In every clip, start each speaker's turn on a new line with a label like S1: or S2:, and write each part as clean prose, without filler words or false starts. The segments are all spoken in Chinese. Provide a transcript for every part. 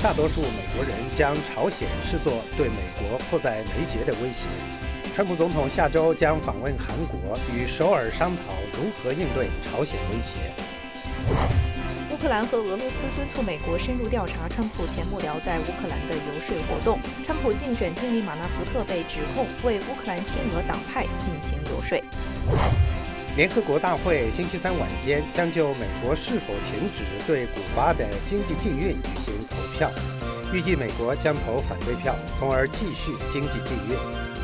S1: 大多数美国人将朝鲜视作对美国迫在眉睫的威胁。川普总统下周将访问韩国，与首尔商讨如何应对朝鲜威胁。
S2: 乌克兰和俄罗斯敦促美国深入调查川普前幕僚在乌克兰的游说活动。川普竞选经理马纳福特被指控为乌克兰亲俄党派进行游说。
S1: 联合国大会星期三晚间将就美国是否停止对古巴的经济禁运举行投票，预计美国将投反对票，从而继续经济禁运。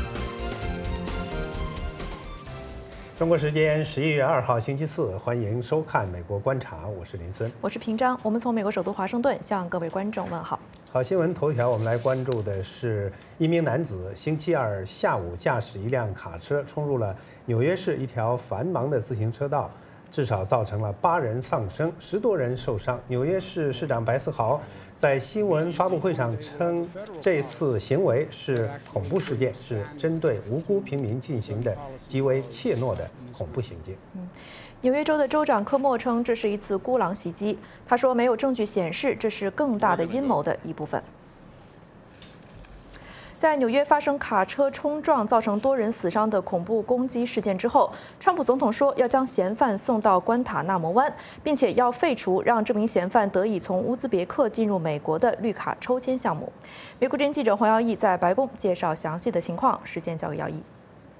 S1: 中国时间11月2号星期四，欢迎收看《美国观察》，我是林森，
S2: 我是平章。我们从美国首都华盛顿向各位观众问好。
S1: 好，新闻头条，我们来关注的是一名男子星期二下午驾驶一辆卡车冲入了纽约市一条繁忙的自行车道，至少造成了8人丧生，10多人受伤。纽约市市长白思豪在新闻发布会上称，这次行为是恐怖事件，是针对无辜平民进行的极为怯懦的恐怖行径。
S2: 纽约州的州长科莫称这是一次孤狼袭击，他说没有证据显示这是更大的阴谋的一部分。在纽约发生卡车冲撞造成多人死伤的恐怖攻击事件之后，川普总统说要将嫌犯送到关塔纳摩湾，并且要废除让这名嫌犯得以从乌兹别克进入美国的绿卡抽签项目。美国之音记者黄耀义在白宫介绍详细的情况，时间交给耀义。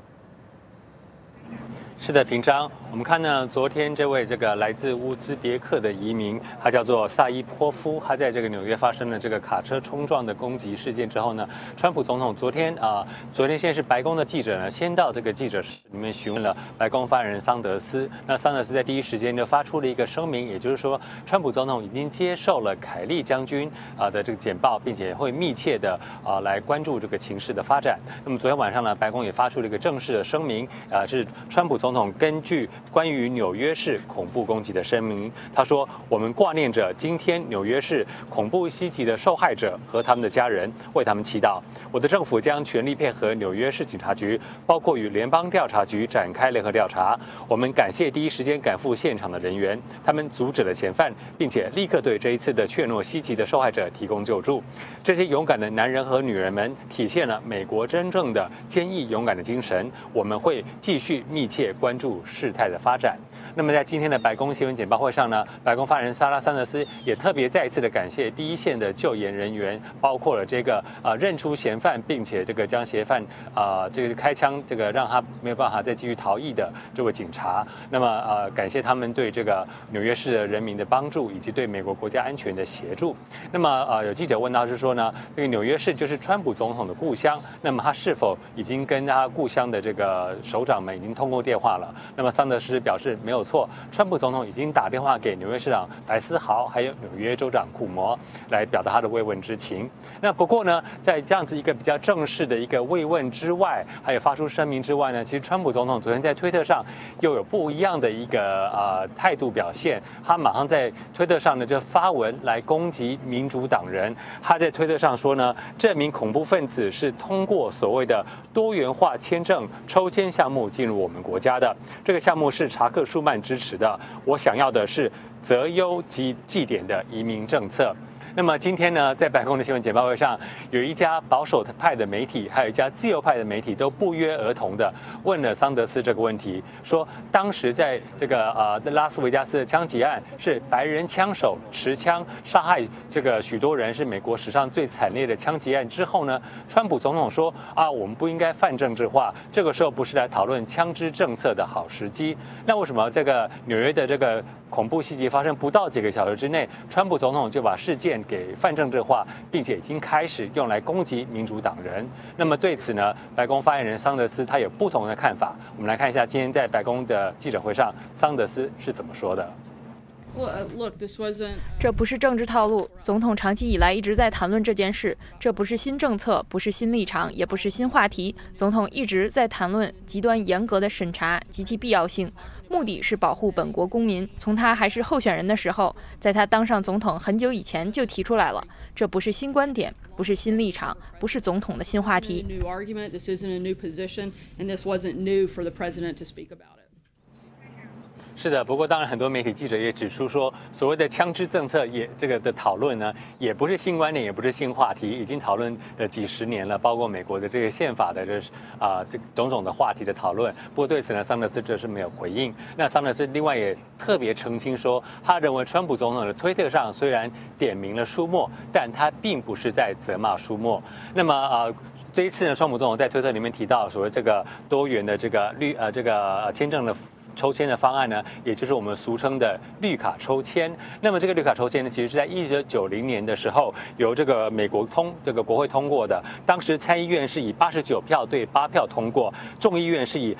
S3: 是的，平章，我们看呢，昨天这位来自乌兹别克的移民，他叫做萨伊波夫，他在纽约发生了卡车冲撞的攻击事件之后呢，川普总统昨天先是白宫的记者呢，先到这个记者室里面询问了白宫发言人桑德斯。那桑德斯在第一时间就发出了一个声明，也就是说，川普总统已经接受了凯利将军的这个简报，并且会密切的来关注这个情势的发展。那么昨天晚上呢，白宫也发出了一个正式的声明，是川普总统根据关于纽约市恐怖攻击的声明，他说：“我们挂念着今天纽约市恐怖袭击的受害者和他们的家人，为他们祈祷。我的政府将全力配合纽约市警察局，包括与联邦调查局展开联合调查。我们感谢第一时间赶赴现场的人员，他们阻止了嫌犯，并且立刻对这一次的怯懦袭击的受害者提供救助。这些勇敢的男人和女人们体现了美国真正的坚毅勇敢的精神。我们会继续密切关注事态的发展。”那么在今天的白宫新闻简报会上呢，白宫发言人萨拉桑德斯也特别再一次的感谢第一线的救援人员，包括了认出嫌犯，并且将嫌犯开枪让他没有办法再继续逃逸的这位警察。那么感谢他们对纽约市的人民的帮助，以及对美国国家安全的协助。那么有记者问到是说呢，纽约市就是川普总统的故乡，那么他是否已经跟他故乡的首长们已经通过电话了？那么桑德斯表示没有错，川普总统已经打电话给纽约市长白思豪，还有纽约州长库摩，来表达他的慰问之情。那不过呢，在这样子一个比较正式的一个慰问之外，还有发出声明之外呢，其实川普总统昨天在推特上又有不一样的一个态度表现。他马上在推特上呢就发文来攻击民主党人。他在推特上说呢，这名恐怖分子是通过所谓的多元化签证抽签项目进入我们国家的。这个项目是查克·舒曼支持的。我想要的是择优及绩点的移民政策。那么今天呢，在白宫的新闻简报会上，有一家保守派的媒体，还有一家自由派的媒体，都不约而同的问了桑德斯这个问题，说当时在拉斯维加斯的枪击案是白人枪手持枪杀害许多人，是美国史上最惨烈的枪击案之后呢，川普总统说我们不应该泛政治化，这个时候不是来讨论枪支政策的好时机。那为什么纽约的恐怖袭击发生不到几个小时之内，川普总统就把事件给泛政治化，并且已经开始用来攻击民主党人？那么对此呢，白宫发言人桑德斯他有不同的看法。我们来看一下今天在白宫的记者会上，桑德斯是怎么说的。
S4: 这不是政治套路，总统长期以来一直在谈论这件事，这不是新政策，不是新立场，也不是新话题。总统一直在谈论极端严格的审查及其必要性，目的是保护本国公民。从他还是候选人的时候，在他当上总统很久以前就提出来了，这不是新观点，不是新立场，不是总统的新话题。
S3: 是的，不过当然很多媒体记者也指出说，所谓的枪支政策这个的讨论呢，也不是新观点，也不是新话题，已经讨论了几十年了，包括美国的这个宪法的这种种的话题的讨论。不过对此呢，桑德斯这是没有回应。那桑德斯另外也特别澄清说，他认为川普总统的推特上虽然点名了舒默，但他并不是在责骂舒默。那么这一次呢，川普总统在推特里面提到所谓这个多元的这个签证的抽签的方案呢，也就是我们俗称的绿卡抽签。那么这个绿卡抽签呢，其实是在1990年的时候由这个美国国会通过的。当时参议院是以89票对8票通过，众议院是以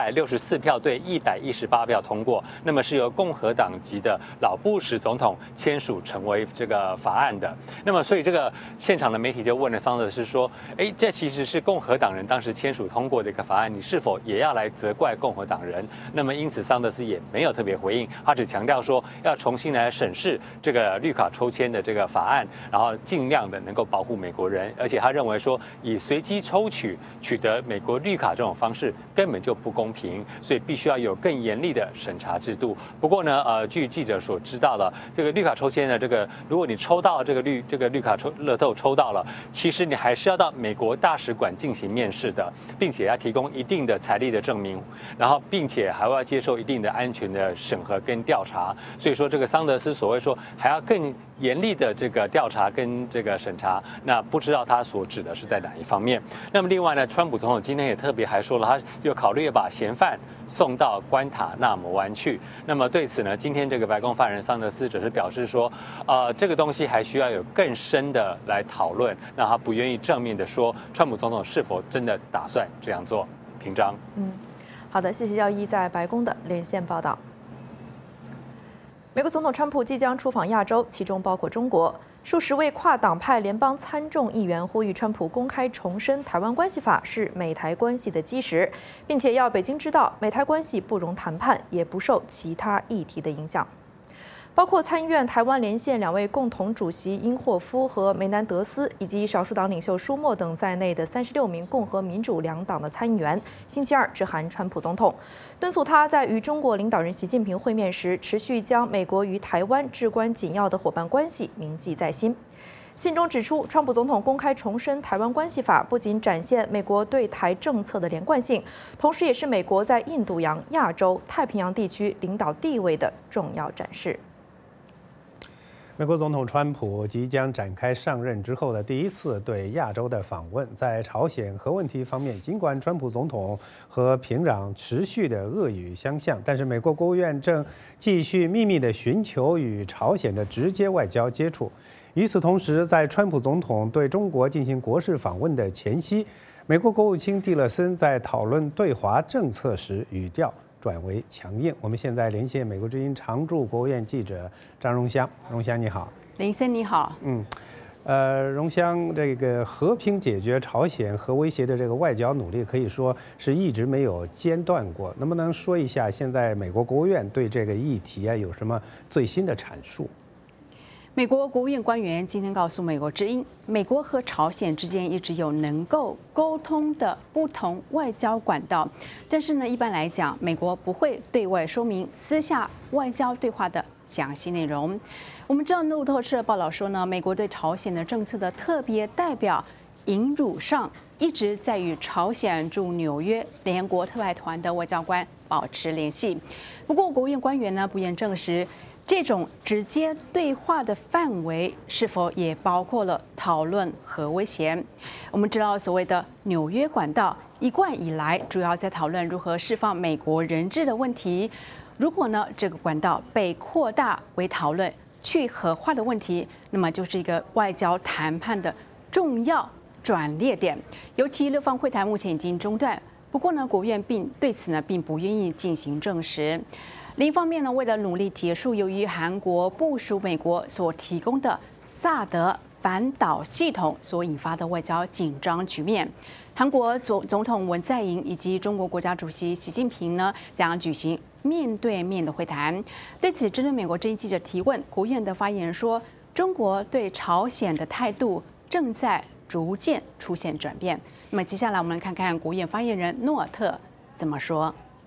S3: 264票对118票通过。那么是由共和党籍的老布什总统签署成为这个法案的。那么所以这个现场的媒体就问了桑德斯说：“这其实是共和党人当时签署通过的一个法案，你是否也要来责怪共和党人？”那么因此，桑德斯也没有特别回应，他只强调说要重新来审视这个绿卡抽签的这个法案，然后尽量的能够保护美国人。而且他认为说，以随机抽取得美国绿卡这种方式根本就不公平，所以必须要有更严厉的审查制度。不过呢，据记者所知道的，这个绿卡抽签的如果你抽到这个绿卡乐透抽到了，其实你还是要到美国大使馆进行面试的，并且要提供一定的财力的证明，然后并且还要接受一定的安全的审核跟调查。所以说，这个桑德斯所谓说还要更严厉的这个调查跟这个审查，那不知道他所指的是在哪一方面。那么另外呢，川普总统今天也特别还说了，他又考虑把嫌犯送到关塔纳摩湾去。那么对此呢，今天这个白宫发言人桑德斯只是表示说，这个东西还需要有更深的来讨论。那他不愿意正面的说川普总统是否真的打算这样做。平章。
S2: 好的，谢谢耀一在白宫的连线报道。美国总统川普即将出访亚洲，其中包括中国。数十位跨党派联邦参众议员呼吁川普公开重申《台湾关系法》是美台关系的基石，并且要北京知道美台关系不容谈判，也不受其他议题的影响。包括参议院台湾连线2位共同主席英霍夫和梅南德斯，以及少数党领袖舒默等在内的36名共和民主两党的参议员，星期二致函川普总统，敦促他在与中国领导人习近平会面时，持续将美国与台湾至关紧要的伙伴关系铭记在心。信中指出，川普总统公开重申《台湾关系法》不仅展现美国对台政策的连贯性，同时也是美国在印度洋、亚洲、太平洋地区领导地位的重要展示。
S1: 美国总统川普即将展开上任之后的第一次对亚洲的访问。在朝鲜核问题方面，尽管川普总统和平壤持续的恶语相向，但是美国国务院正继续秘密地寻求与朝鲜的直接外交接触。与此同时，在川普总统对中国进行国事访问的前夕，美国国务卿蒂勒森在讨论对华政策时语调转为强硬。我们现在连线美国之音常驻国务院记者张荣香。荣香你好。
S5: 林森你好。
S1: 荣香，这个和平解决朝鲜核威胁的这个外交努力可以说是一直没有间断过。能不能说一下现在美国国务院对这个议题有什么最新的阐述？
S5: 美国国务院官员今天告诉美国之音，美国和朝鲜之间一直有能够沟通的不同外交管道，但是呢，一般来讲，美国不会对外说明私下外交对话的详细内容。我们知道路透社报道说呢，美国对朝鲜的政策的特别代表尹汝尚一直在与朝鲜驻纽约联合国特派团的外交官保持联系。不过，国务院官员呢不愿证实这种直接对话的范围是否也包括了讨论核威胁。我们知道，所谓的纽约管道一贯以来主要在讨论如何释放美国人质的问题。如果呢这个管道被扩大为讨论去核化的问题，那么就是一个外交谈判的重要转捩点。尤其六方会谈目前已经中断，不过呢，国务院对此呢并不愿意进行证实。另一方面呢，为了努力结束由于韩国部署美国所提供的萨德反导系统所引发的外交紧张局面，韩国总统文在寅以及中国国家主席习近平呢将举行面对面的会谈。对此，针对美国之音记者提问，国务院的发言人说，中国对朝鲜的态度正在逐渐出现转变。那么接下来我们来看看国务院发言人诺尔特怎么说。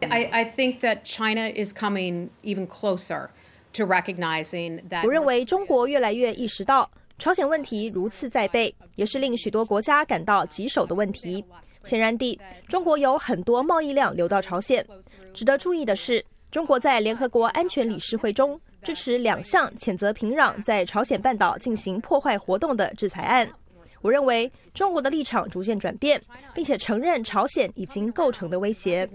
S6: I think that China is coming even closer to recognizing that.
S7: 我认为中国越来越意识到朝鲜问题如此在背，也是令许多国家感到棘手的问题。显然地，中国有很多贸易量流到朝鲜。值得注意的是，中国在联合国安全理事会中支持2项谴责平壤在朝鲜半岛进行破坏活动的制裁案。我认为中国的立场逐渐转变，并且承认朝鲜已经构成的威胁。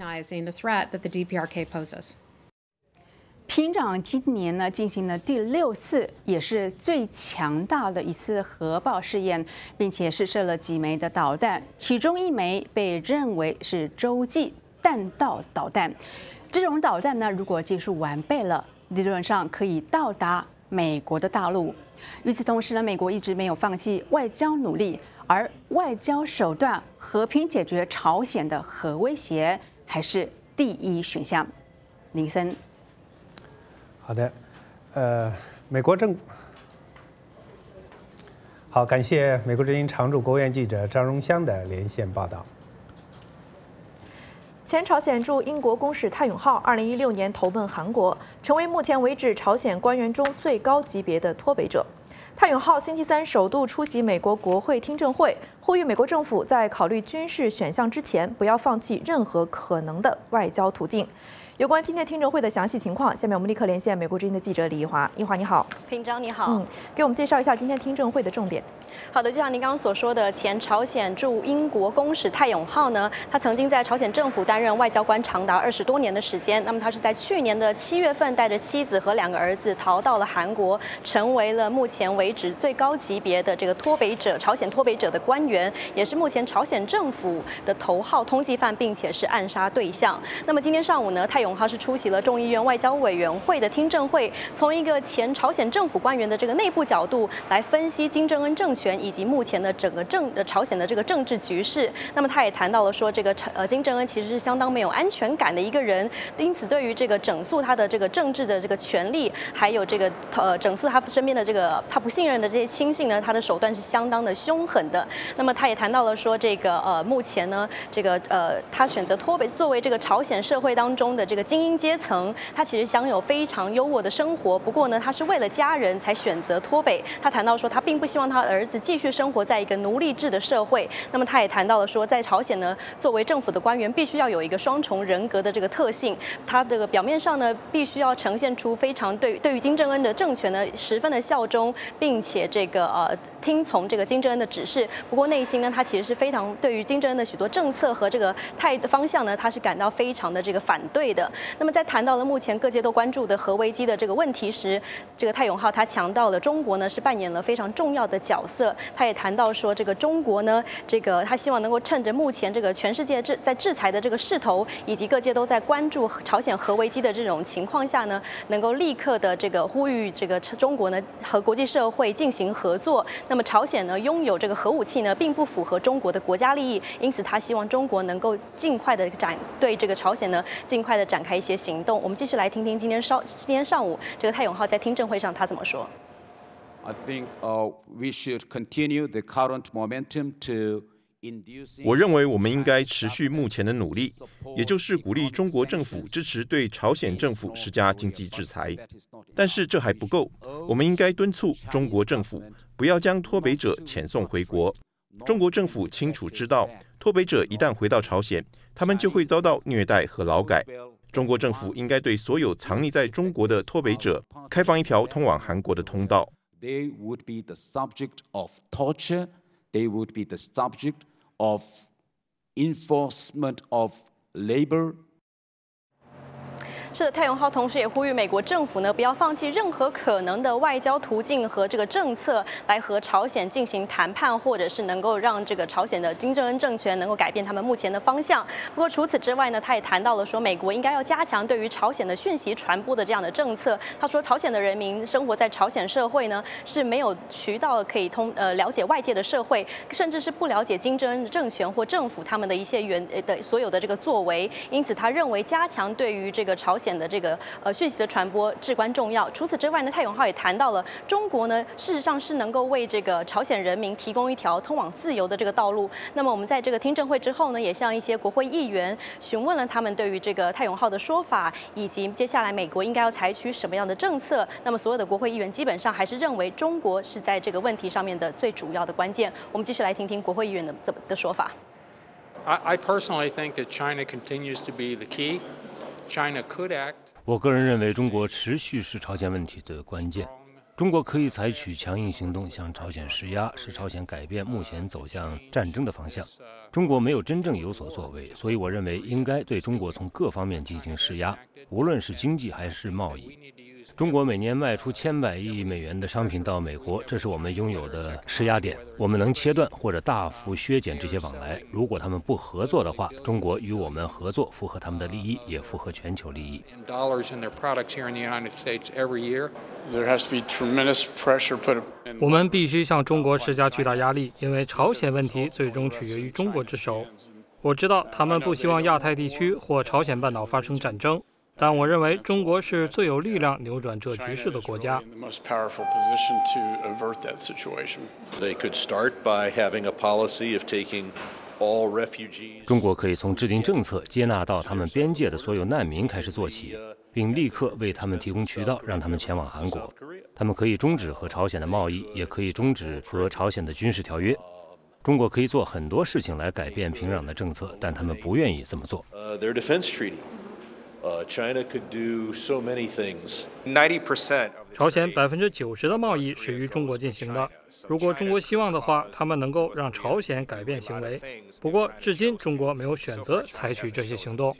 S5: 平壤今年呢进行了第6次，也是最强大的一次核爆试验，并且试射了几枚的导弹，其中1枚被认为是洲际弹道导弹。这种导弹呢，如果技术完备了，理论上可以到达美国的大陆。与此同时呢，美国一直没有放弃外交努力，而外交手段和平解决朝鲜的核威胁还是第一选项。林森，
S1: 好的，美国好，感谢美国之音常驻国务院记者张荣香的连线报道。
S2: 前朝鲜驻英国公使泰永浩2016年投奔韩国，成为目前为止朝鲜官员中最高级别的脱北者。泰永浩星期3首度出席美国国会听证会，呼吁美国政府在考虑军事选项之前，不要放弃任何可能的外交途径。有关今天听证会的详细情况，下面我们立刻连线美国之音的记者李怡华。怡华你好。
S8: 平章你好。
S2: 给我们介绍一下今天听证会的重点。
S8: 好的，就像您刚刚所说的，前朝鲜驻英国公使泰永浩呢，他曾经在朝鲜政府担任外交官长达20多年的时间。那么他是在去年的7月份带着妻子和2个儿子逃到了韩国，成为了目前为止最高级别的这个脱北者，朝鲜脱北者的官员，也是目前朝鲜政府的头号通缉犯，并且是暗杀对象。那么今天上午呢，泰永浩是出席了众议院外交委员会的听证会，从一个前朝鲜政府官员的这个内部角度来分析金正恩政权以及目前的整个朝鲜的这个政治局势。那么他也谈到了说，这个金正恩其实是相当没有安全感的一个人，因此对于这个整肃他的这个政治的这个权利，还有这个整肃他身边的这个他不信任的这些亲信呢，他的手段是相当的凶狠的。那么他也谈到了说，这个目前呢，这个他选择脱北作为这个朝鲜社会当中的这个精英阶层，他其实享有非常优渥的生活。不过呢，他是为了家人才选择脱北。他谈到说，他并不希望他的儿子继续生活在一个奴隶制的社会。那么他也谈到了说，在朝鲜呢，作为政府的官员，必须要有一个双重人格的这个特性。他这个表面上呢，必须要呈现出非常对于金正恩的政权呢十分的效忠，并且这个听从这个金正恩的指示。不过内心呢，他其实是非常对于金正恩的许多政策和这个方向呢，他是感到非常的这个反对的。那么在谈到了目前各界都关注的核危机的这个问题时，这个泰永浩他强调了中国呢是扮演了非常重要的角色。他也谈到说，这个中国呢，这个他希望能够趁着目前这个全世界在制裁的这个势头，以及各界都在关注朝鲜核危机的这种情况下呢，能够立刻的这个呼吁这个中国呢和国际社会进行合作。那么朝鲜呢拥有这个核武器呢，并不符合中国的国家利益，因此他希望中国能够尽快的对这个朝鲜呢尽快的展开一些行动。我们继续来听听今天上午这个泰永浩在听证会上他怎么说。
S9: I think we should continue the current momentum to induce.
S10: 我认为我们应该持续目前的努力，也就是鼓励中国政府支持对朝鲜政府施加经济制裁。但是这还不够，我们应该敦促中国政府不要将脱北者遣送回国。中国政府清楚知道，脱北者一旦回到朝鲜，他们就会遭到虐待和劳改。中国政府应该对所有藏匿在中国的脱北者开放一条通往韩国的通道。
S9: They would be the subject of torture. They would be the subject of enforcement of labor.
S8: 是的，泰永浩同时也呼吁美国政府呢，不要放弃任何可能的外交途径和这个政策，来和朝鲜进行谈判，或者是能够让这个朝鲜的金正恩政权能够改变他们目前的方向。不过除此之外呢，他也谈到了说，美国应该要加强对于朝鲜的讯息传播的这样的政策。他说，朝鲜的人民生活在朝鲜社会呢，是没有渠道可以了解外界的社会，甚至是不了解金正恩的政权或政府他们的一些所有的这个作为。因此，他认为加强对于这个朝鲜的这个讯息的传播至关重要。除此之外呢，泰永号也谈到了中国呢，事实上是能够为这个朝鲜人民提供一条通往自由的这个道路。那么我们在这个听证会之后呢，也向一些国会议员询问了他们对于这个泰永号的说法，以及接下来美国应该要采取什么样的政策。那么所有的国会议员基本上还是认为中国是在这个问题上面的最主要的关键。我们继续来听听国会议员的说法。
S11: I personally think that China continues to be the key. China could act.
S12: 我个人认为，中国持续是朝鲜问题的关键。中国可以采取强硬行动向朝鲜施压，使朝鲜改变目前走向战争的方向。中国没有真正有所作为，所以我认为应该对中国从各方面进行施压，无论是经济还是贸易。中国每年卖出千百亿美元的商品到美国，这是我们拥有的施压点。我们能切断或者大幅削减这些往来。如果他们不合作的话，中国与我们合作符合他们的利益，也符合全球利益。
S13: 我们必须向中国施加巨大压力，因为朝鲜问题最终取决于中国之手。我知道他们不希望亚太地区或朝鲜半岛发生战争。但我认为中国是最有力量扭转这局势的国家。
S12: 中国可以从制定政策接纳到他们边界的所有难民开始做起，并立刻为他们提供渠道，让他们前往韩国。他们可以终止和朝鲜的贸易，也可以终止和朝鲜的军事条约。中国可以做很多事情来改变平壤的政策，但他们不愿意这么做。
S14: China could do so many things. 90%.
S13: 朝鲜90%的贸易是与中国进行的。如果中国希望的话，他们能够让朝鲜改变行为。不过，至今中国没有选择采取这些行动。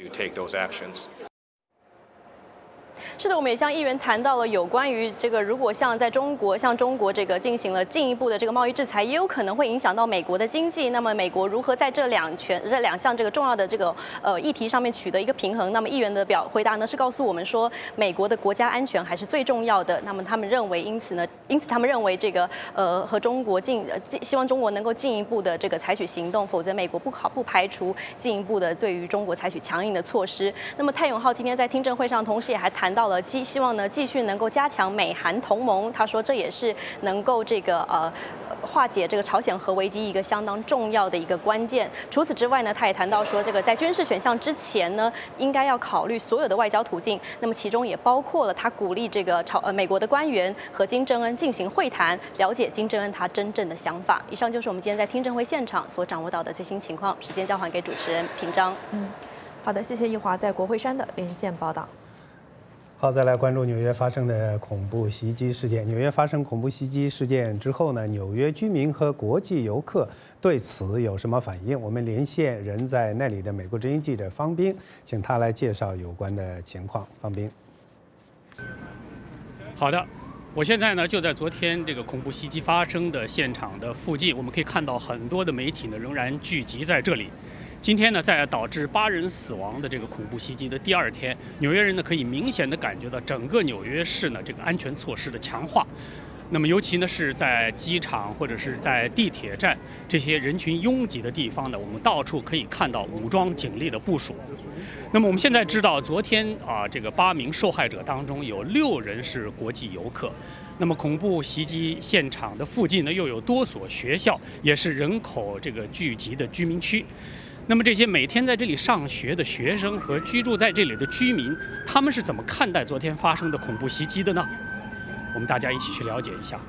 S8: 是的，我们也向议员谈到了有关于这个，如果向中国这个进行了进一步的这个贸易制裁，也有可能会影响到美国的经济。那么美国如何在这两项这个重要的这个议题上面取得一个平衡？那么议员的回答呢是告诉我们说，美国的国家安全还是最重要的。那么他们认为，因此他们认为这个和中国希望中国能够进一步的这个采取行动，否则美国不排除进一步的对于中国采取强硬的措施。那么泰永浩今天在听证会上，同时也还谈到了希望呢继续能够加强美韩同盟。他说这也是能够这个化解这个朝鲜核危机一个相当重要的一个关键。除此之外呢，他也谈到说，这个在军事选项之前呢，应该要考虑所有的外交途径。那么其中也包括了他鼓励这个美国的官员和金正恩进行会谈，了解金正恩他真正的想法。以上就是我们今天在听证会现场所掌握到的最新情况。时间交还给主持人平章。
S2: 好的，谢谢易华在国会山的连线报道。
S1: 好，再来关注纽约发生的恐怖袭击事件。纽约发生恐怖袭击事件之后呢，纽约居民和国际游客对此有什么反应？我们连线人在那里的美国之音记者方斌，请他来介绍有关的情况。方斌。
S13: 好的，我现在呢就在昨天这个恐怖袭击发生的现场的附近，我们可以看到很多的媒体呢仍然聚集在这里。今天呢，在导致8人死亡的这个恐怖袭击的第2天，纽约人呢可以明显的感觉到整个纽约市呢这个安全措施的强化。那么尤其呢是在机场或者是在地铁站这些人群拥挤的地方呢，我们到处可以看到武装警力的部署。那么我们现在知道，昨天这个8名受害者当中有6人是国际游客。那么恐怖袭击现场的附近呢，又有多所学校，也是人口这个聚集的居民区。那么这些每天在这里上学的学生和居住在这里的居民，他们是怎么看待昨天发生的恐怖袭击的呢？我们大家一起去了解一下。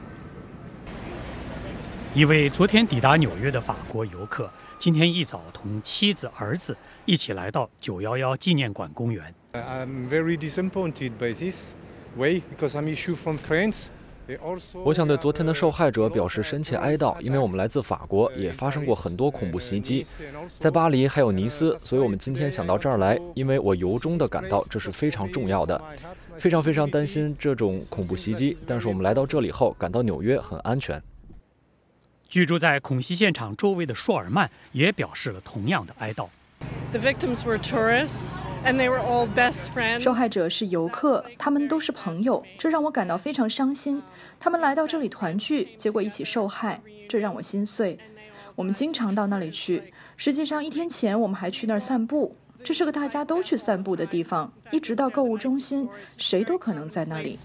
S13: 一位昨天抵达纽约的法国游客，今天一早同妻子、儿子一起来到911纪念馆公园。
S15: I'm very disappointed by this way because I'm issue from France.
S16: 我想对昨天的受害者表示深切哀悼，因为我们来自法国，也发生过很多恐怖袭击，在巴黎还有尼斯，所以我们今天想到这儿来，因为我由衷地感到这是非常重要的，非常非常担心这种恐怖袭击，但是我们来到这里后，感到纽约很安全。
S13: 居住在恐袭现场周围的舒尔曼也表示了同样的哀悼。
S17: The victims were tourists. And they were all best friends.
S18: 受害者是游客，他们都是朋友，这让我感到非常伤心。他们来到这里团聚，结果一起受害，这让我心碎。我们经常到那里去，实际上1天前我们还去那儿散步。 这是个大家都去散步的地方，一直到购物中心，谁都可能在那里。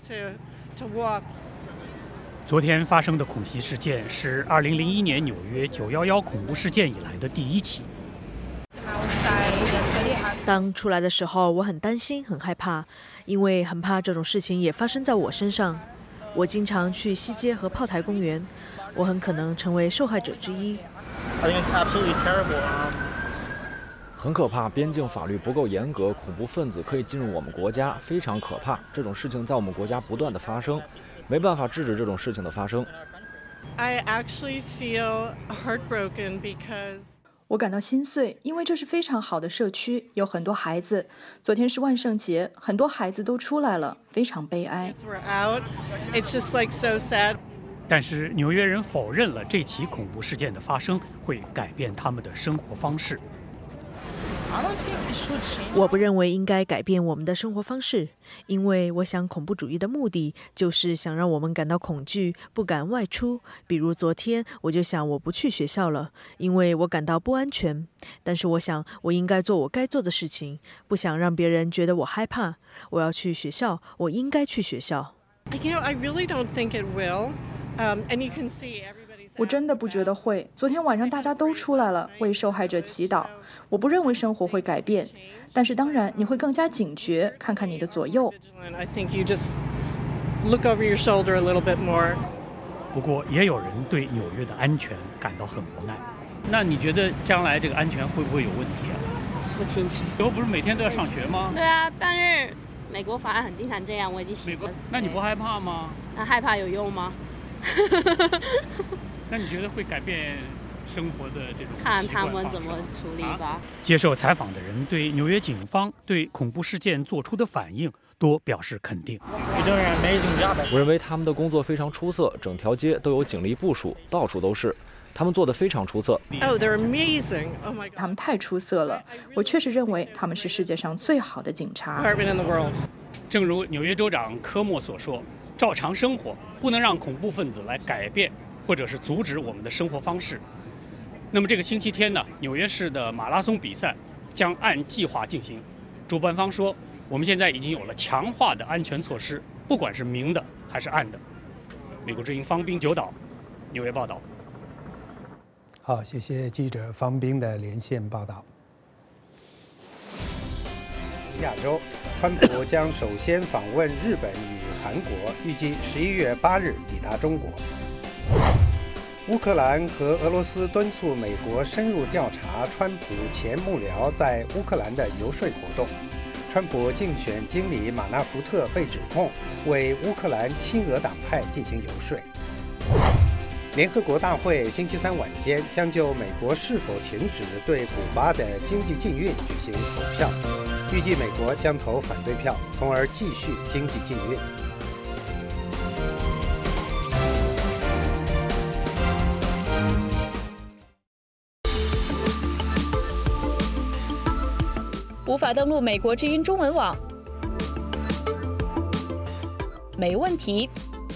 S13: 昨天发生的恐袭事件是2001年纽约911恐怖事件以来的第一起。
S19: 当出来的时候，我很担心，很害怕，因为很怕这种事情也发生在我身上。我经常去西街和炮台公园，我很可能成为受害者之一。
S16: 很可怕，边境法律不够严格，恐怖分子可以进入我们国家，非常可怕。这种事情在我们国家不断的发生，没办法制止这种事情的发生。
S17: I actually feel heartbroken because
S18: 我感到心碎，因为这是非常好的社区，有很多孩子。昨天是万圣节，很多孩子都出来了，非常悲哀。
S13: 但是纽约人否认了这起恐怖事件的发生会改变他们的生活方式。
S19: 我不认为应该改变我们的生活方式，因为我想恐怖主义的目的就是想让我们感到恐惧，不敢外出。比如昨天我就想我不去学校了，因为我感到不安全。但是我想我应该做我该做的事情，不想让别人觉得我害怕。我要去学校，我应该去学校。
S17: I really don't think it will. And you can see everybody's
S18: 我真的不觉得会。昨天晚上大家都出来了，为受害者祈祷。我不认为生活会改变，但是当然你会更加警觉，看看你的左右。
S17: I think you just look over your shoulder a little bit more.
S13: 不过也有人对纽约的安全感到很无奈。那你觉得将来这个安全会不会有问题啊？
S20: 不清楚。
S13: 以后不是每天都要上学吗？
S20: 对啊，但是美国法案很经常这样，我已经习惯。
S13: 那你不害怕吗？
S20: 那害怕有用吗？
S13: 那你觉得会改变生活的这种
S20: 看他们怎么处理吧。
S13: 接受采访的人对纽约警方对恐怖事件做出的反应多表示肯定。
S16: 我认为他们的工作非常出色，整条街都有警力部署，到处都是。他们做得非常出色。
S17: Oh, they're amazing. Oh my God.
S18: 他们太出色了，我确实认为他们是世界上最好的警察。
S13: 正如纽约州长科莫所说，照常生活不能让恐怖分子来改变或者是阻止我们的生活方式。那么这个星期天呢，纽约市的马拉松比赛将按计划进行。主办方说，我们现在已经有了强化的安全措施，不管是明的还是暗的。美国之音方斌九岛，纽约报道。
S1: 好，谢谢记者方斌的连线报道。亚洲，川普将首先访问日本与韩国，预计11月8日抵达中国。乌克兰和俄罗斯敦促美国深入调查川普前幕僚在乌克兰的游说活动。川普竞选经理马纳福特被指控为乌克兰亲俄党派进行游说。联合国大会星期三晚间将就美国是否停止对古巴的经济禁运举行投票，预计美国将投反对票，从而继续经济禁运。
S21: 无法登录美国之音中文网？没问题。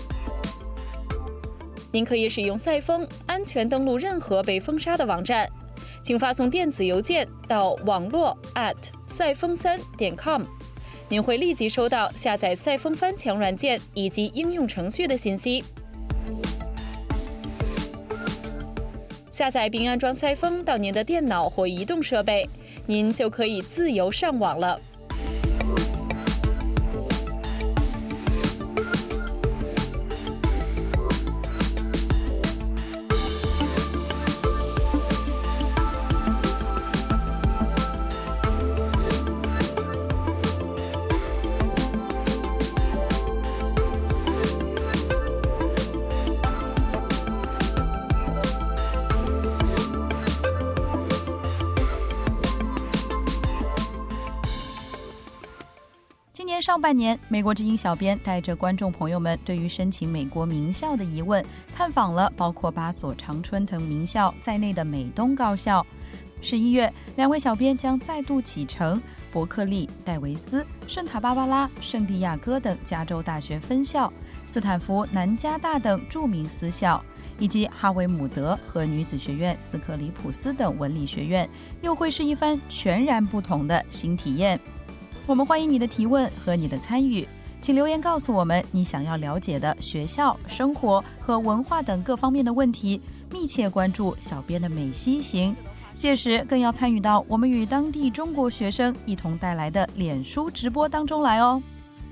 S21: 您可以使用赛风安全登录任何被封杀的网站，请发送电子邮件到网络@赛风3.com，您会立即收到下载赛风翻墙软件以及应用程序的信息。下载并安装赛风到您的电脑或移动设备，您就可以自由上网了。
S22: 上半年，美国之音小编带着观众朋友们对于申请美国名校的疑问，探访了包括8所常春藤名校在内的美东高校。11月，2位小编将再度启程伯克利、戴维斯、圣塔芭芭拉、圣地亚哥等加州大学分校，斯坦福、南加大等著名私校， 以及哈维姆德和女子学院斯克里普斯等文理学院，又会是一番全然不同的新体验。我们欢迎你的提问和你的参与，请留言告诉我们你想要了解的学校、生活和文化等各方面的问题，密切关注小编的美西行。届时更要参与到我们与当地中国学生一同带来的脸书直播当中来哦。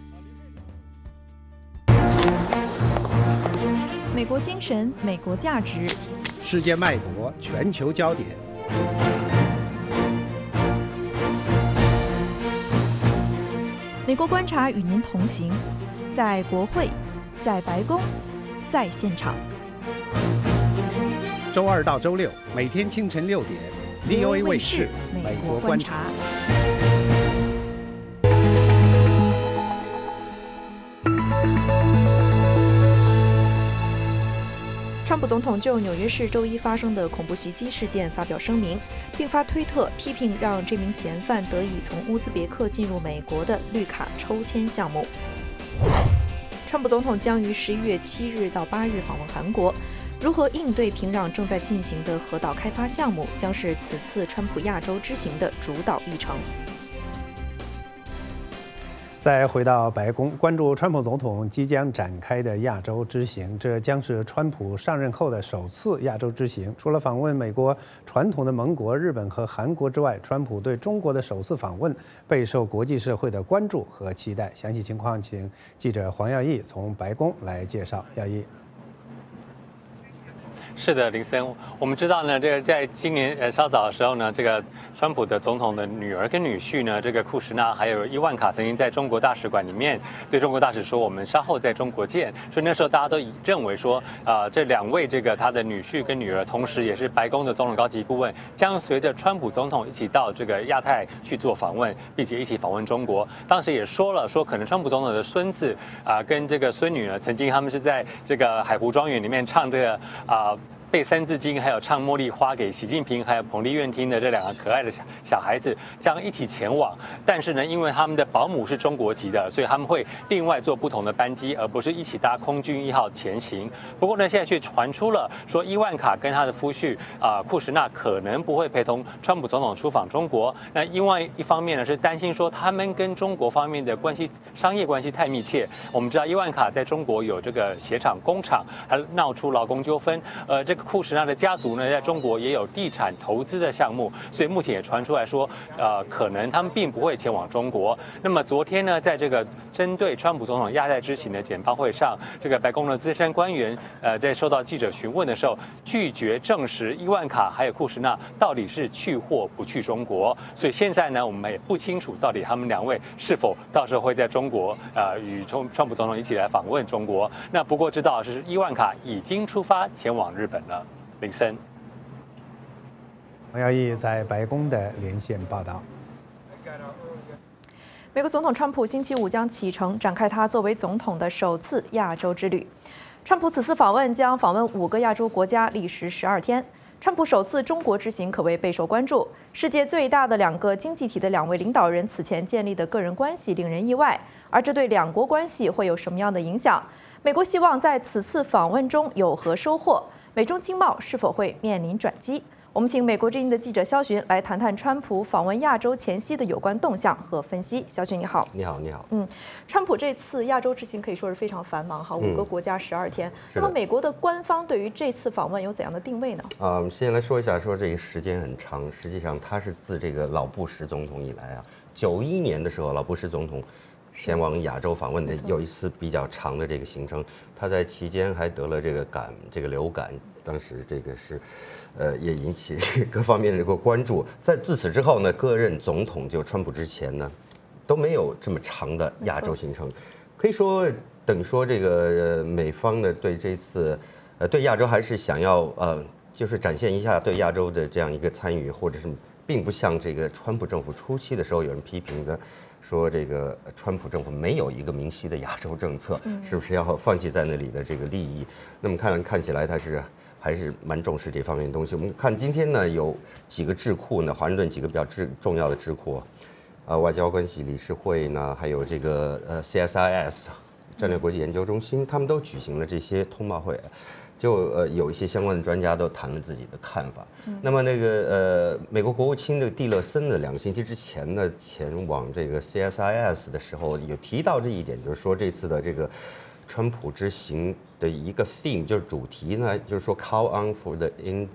S2: 美国精神，美国价值，
S1: 世界脉搏，全球焦点。
S2: 美国观察与您同行，在国会，在白宫，在现场。
S1: 周二到周六，每天清晨6点 ，VOA 卫视《美国观察》。
S2: 川普总统就纽约市周一发生的恐怖袭击事件发表声明，并发推特批评让这名嫌犯得以从乌兹别克进入美国的绿卡抽签项目。川普总统将于11月7日到8日访问韩国。如何应对平壤正在进行的核岛开发项目，将是此次川普亚洲之行的主导议程。
S1: 再回到白宫，关注川普总统即将展开的亚洲之行，这将是川普上任后的首次亚洲之行。除了访问美国传统的盟国日本和韩国之外，川普对中国的首次访问备受国际社会的关注和期待。详细情况，请记者黄耀义从白宫来介绍。耀义。
S3: 是的，林森，我们知道呢，这个在今年稍早的时候呢，这个川普的总统的女儿跟女婿呢，这个库什纳还有伊万卡曾经在中国大使馆里面对中国大使说，我们稍后在中国见。所以那时候大家都认为说，这两位这个他的女婿跟女儿，同时也是白宫的总统高级顾问，将随着川普总统一起到这个亚太去做访问，并且一起访问中国。当时也说了，说可能川普总统的孙子跟这个孙女呢，曾经他们是在这个海湖庄园里面唱这个背三字经，还有唱茉莉花给习近平，还有彭丽媛听的这两个可爱的小孩子，这样一起前往。但是呢，因为他们的保姆是中国籍的，所以他们会另外坐不同的班机，而不是一起搭空军1号前行。不过呢，现在却传出了说伊万卡跟他的夫婿库什纳可能不会陪同川普总统出访中国。那另外一方面呢，是担心说他们跟中国方面的关系，商业关系太密切。我们知道伊万卡在中国有这个鞋厂工厂，还闹出劳工纠纷。这个库什纳的家族呢，在中国也有地产投资的项目，所以目前也传出来说，可能他们并不会前往中国。那么昨天呢，在这个针对川普总统亚太之行的简报会上，这个白宫的资深官员在受到记者询问的时候，拒绝证实伊万卡还有库什纳到底是去或不去中国。所以现在呢，我们也不清楚到底他们两位是否到时候会在中国与川普总统一起来访问中国。那不过知道是伊万卡已经出发前往日本了。林森，
S1: 黄耀义在白宫的连线报道。
S2: 美国总统川普星期五将启程，展开他作为总统的首次亚洲之旅。川普此次访问将访问5个亚洲国家，历时12天。川普首次中国之行可谓备受关注。世界最大的2个经济体的2位领导人此前建立的个人关系令人意外，而这对两国关系会有什么样的影响？美国希望在此次访问中有何收获？美中经贸是否会面临转机？我们请美国之音的记者肖寻来谈谈川普访问亚洲前夕的有关动向和分析。肖寻你好。
S4: 你好，你好。
S2: 川普这次亚洲之行可以说是非常繁忙哈，5个国家12天。那么美国的官方对于这次访问有怎样的定位呢？
S4: 先来说一下，说这个时间很长，实际上他是自这个老布什总统以来91年的时候，老布什总统前往亚洲访问的有一次比较长的这个行程，他在期间还得了这个流感，当时这个是，也引起各方面的这个关注。自此之后呢，各任总统就川普之前呢，都没有这么长的亚洲行程，可以说等于说这个美方呢对这次，对亚洲还是想要就是展现一下对亚洲的这样一个参与，或者是并不像这个川普政府初期的时候有人批评的。说这个川普政府没有一个明晰的亚洲政策，是不是要放弃在那里的这个利益？那么看起来他还是蛮重视这方面的东西。我们看今天呢，有几个智库呢，华盛顿几个比较重要的智库，外交关系理事会呢，还有这个CSIS 战略国际研究中心，他们都举行了这些通报会。 就有一些相关的专家都谈了自己的看法。那么那个美国国务卿的蒂勒森的2个星期之前呢，前往这个 CSIS 的时候有提到这一点，就是说这次的这个川普之行的一个 theme 就是主题呢，就是说 Call on for the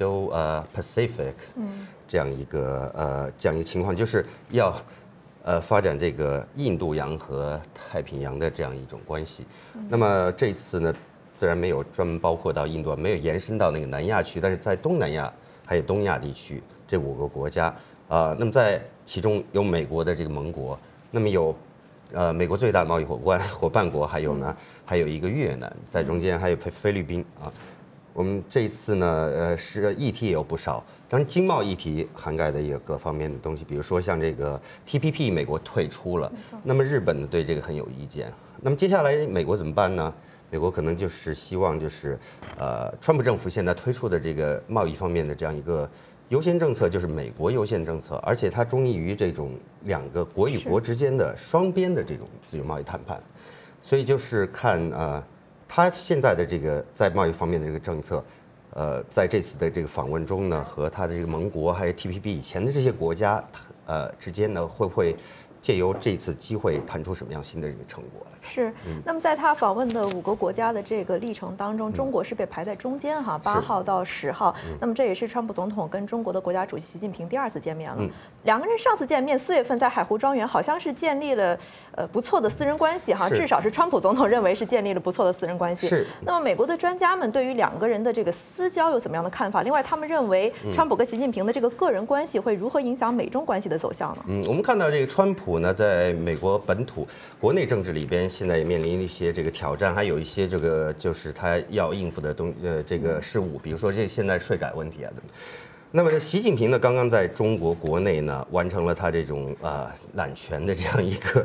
S4: Indo-Pacific 这样一个情况，就是要发展这个印度洋和太平洋的这样一种关系。那么这一次呢，自然没有专门包括到印度，没有延伸到那个南亚区，但是在东南亚还有东亚地区这5个国家那么在其中有美国的这个盟国，那么有美国最大贸易伙伴国，还有一个越南，在中间还有菲律宾啊。我们这一次呢，是议题也有不少，当然经贸议题涵盖的也有各方面的东西，比如说像这个 TPP 美国退出了，那么日本呢对这个很有意见。那么接下来美国怎么办呢？美国可能就是希望川普政府现在推出的这个贸易方面的这样一个优先政策，就是美国优先政策，而且它忠于于这种2个国与国之间的双边的这种自由贸易谈判，所以就是看他现在的这个在贸易方面的这个政策，在这次的这个访问中呢，和他的这个盟国还有 TPP 以前的这些国家之间呢，会不会借由这次机会谈出什么样新的这个成果来？
S2: 是，那么在他访问的5个国家的这个历程当中，中国是被排在中间哈，8号到10号。那么这也是川普总统跟中国的国家主席习近平第2次见面了。2个人上次见面4月份在海湖庄园，好像是建立了不错的私人关系哈，至少是川普总统认为是建立了不错的私人关系。
S4: 是。
S2: 那么美国的专家们对于2个人的这个私交有怎么样的看法？另外，他们认为川普跟习近平的这个个人关系会如何影响美中关系的走向呢？
S4: 我们看到这个川普呢，在美国本土国内政治里边，现在也面临一些这个挑战，还有一些这个就是他要应付的这个事务，比如说这现在税改问题啊等等。那么习近平呢，刚刚在中国国内呢完成了他这种揽权的这样一个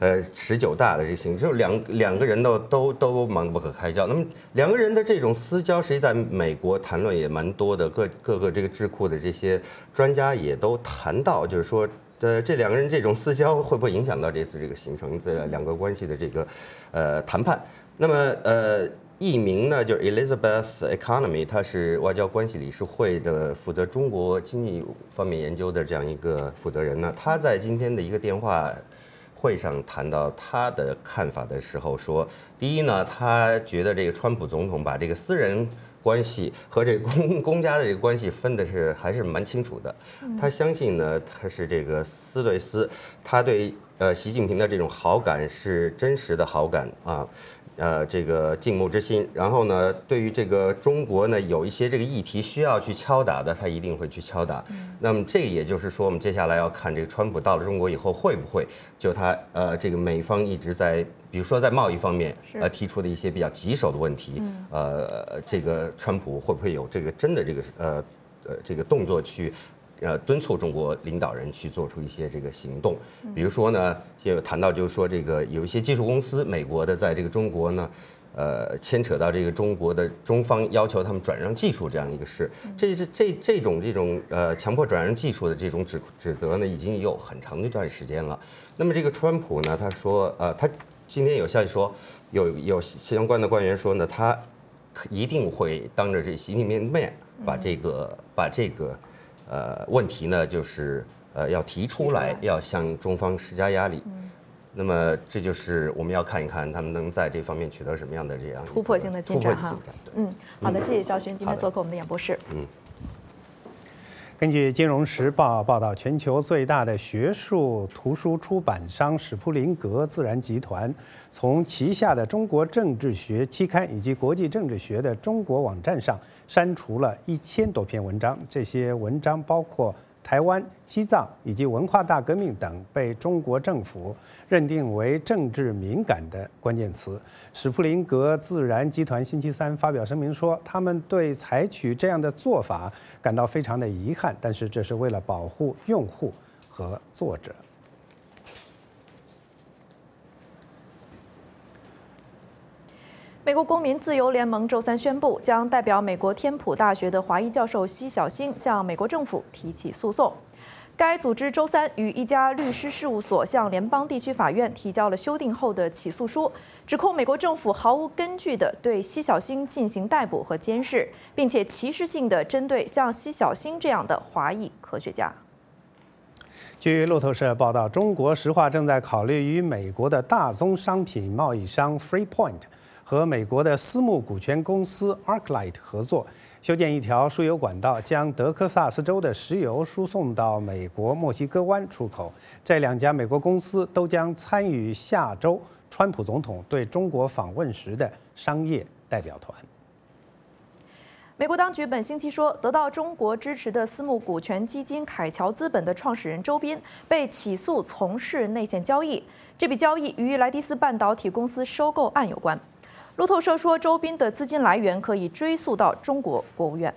S4: 19大的这个行程，就两个人都忙不可开交。那么2个人的这种私交，实际在美国谈论也蛮多的，各个这个智库的这些专家也都谈到，就是说这2个人这种私交会不会影响到这次这个行程这2个关系的这个谈判？那么译名呢，就是 Elizabeth Economy， 他是外交关系理事会的负责中国经济方面研究的这样一个负责人呢。他在今天的一个电话会上谈到他的看法的时候说，第一呢，他觉得这个川普总统把这个私人关系和这个公家的这个关系分的还是蛮清楚的。他相信呢，他是这个私对私，他对习近平的这种好感是真实的好感啊。这个敬慕之心，然后呢，对于这个中国呢，有一些这个议题需要去敲打的，他一定会去敲打。那么这也就是说，我们接下来要看这个川普到了中国以后，会不会就他这个美方一直在，比如说在贸易方面提出的一些比较棘手的问题，这个川普会不会有这个真的这个动作去敦促中国领导人去做出一些这个行动，比如说呢，也有谈到就是说这个有一些技术公司，美国的在这个中国呢，牵扯到这个中国的中方要求他们转让技术这样一个事，这种强迫转让技术的这种指责呢，已经有很长的一段时间了。那么这个川普呢，他说他今天有消息说有相关的官员说呢，他一定会当着这习近平面把这个问题呢，就是要提出来，要向中方施加压力。那么这就是我们要看一看他们能在这方面取得什么样的这样
S2: 突破性的进展哈。好的，谢谢肖勋今天做客我们的演播室。
S1: 根据《金融时报》报道，全球最大的学术图书出版商史普林格自然集团从旗下的中国政治学期刊以及国际政治学的中国网站上删除了1000多篇文章。这些文章包括台湾、西藏以及文化大革命等被中国政府认定为政治敏感的关键词。史普林格自然集团星期三发表声明说，他们对采取这样的做法感到非常的遗憾，但是这是为了保护用户和作者。
S2: 美国公民自由联盟周三宣布，将代表美国天普大学的华裔教授奚晓星向美国政府提起诉讼。 该组织周三与一家律师事务所向联邦地区法院提交了修订后的起诉书，指控美国政府毫无根据地对奚晓星进行逮捕和监视，并且歧视性地针对像奚晓星这样的华裔科学家。
S1: 据路透社报道，中国石化正在考虑与美国的大宗商品贸易商 Freeport 和美国的私募股权公司 ArcLight 合作，修建一条输油管道，将德克萨斯州的石油输送到美国墨西哥湾出口。这两家美国公司都将参与下周川普总统对中国访问时的商业代表团。
S2: 美国当局本星期说，得到中国支持的私募股权基金凯乔资本的创始人周斌被起诉从事内线交易，这笔交易与莱迪斯半导体公司收购案有关。路透社说，周斌的资金来源可以追溯到中国国务院。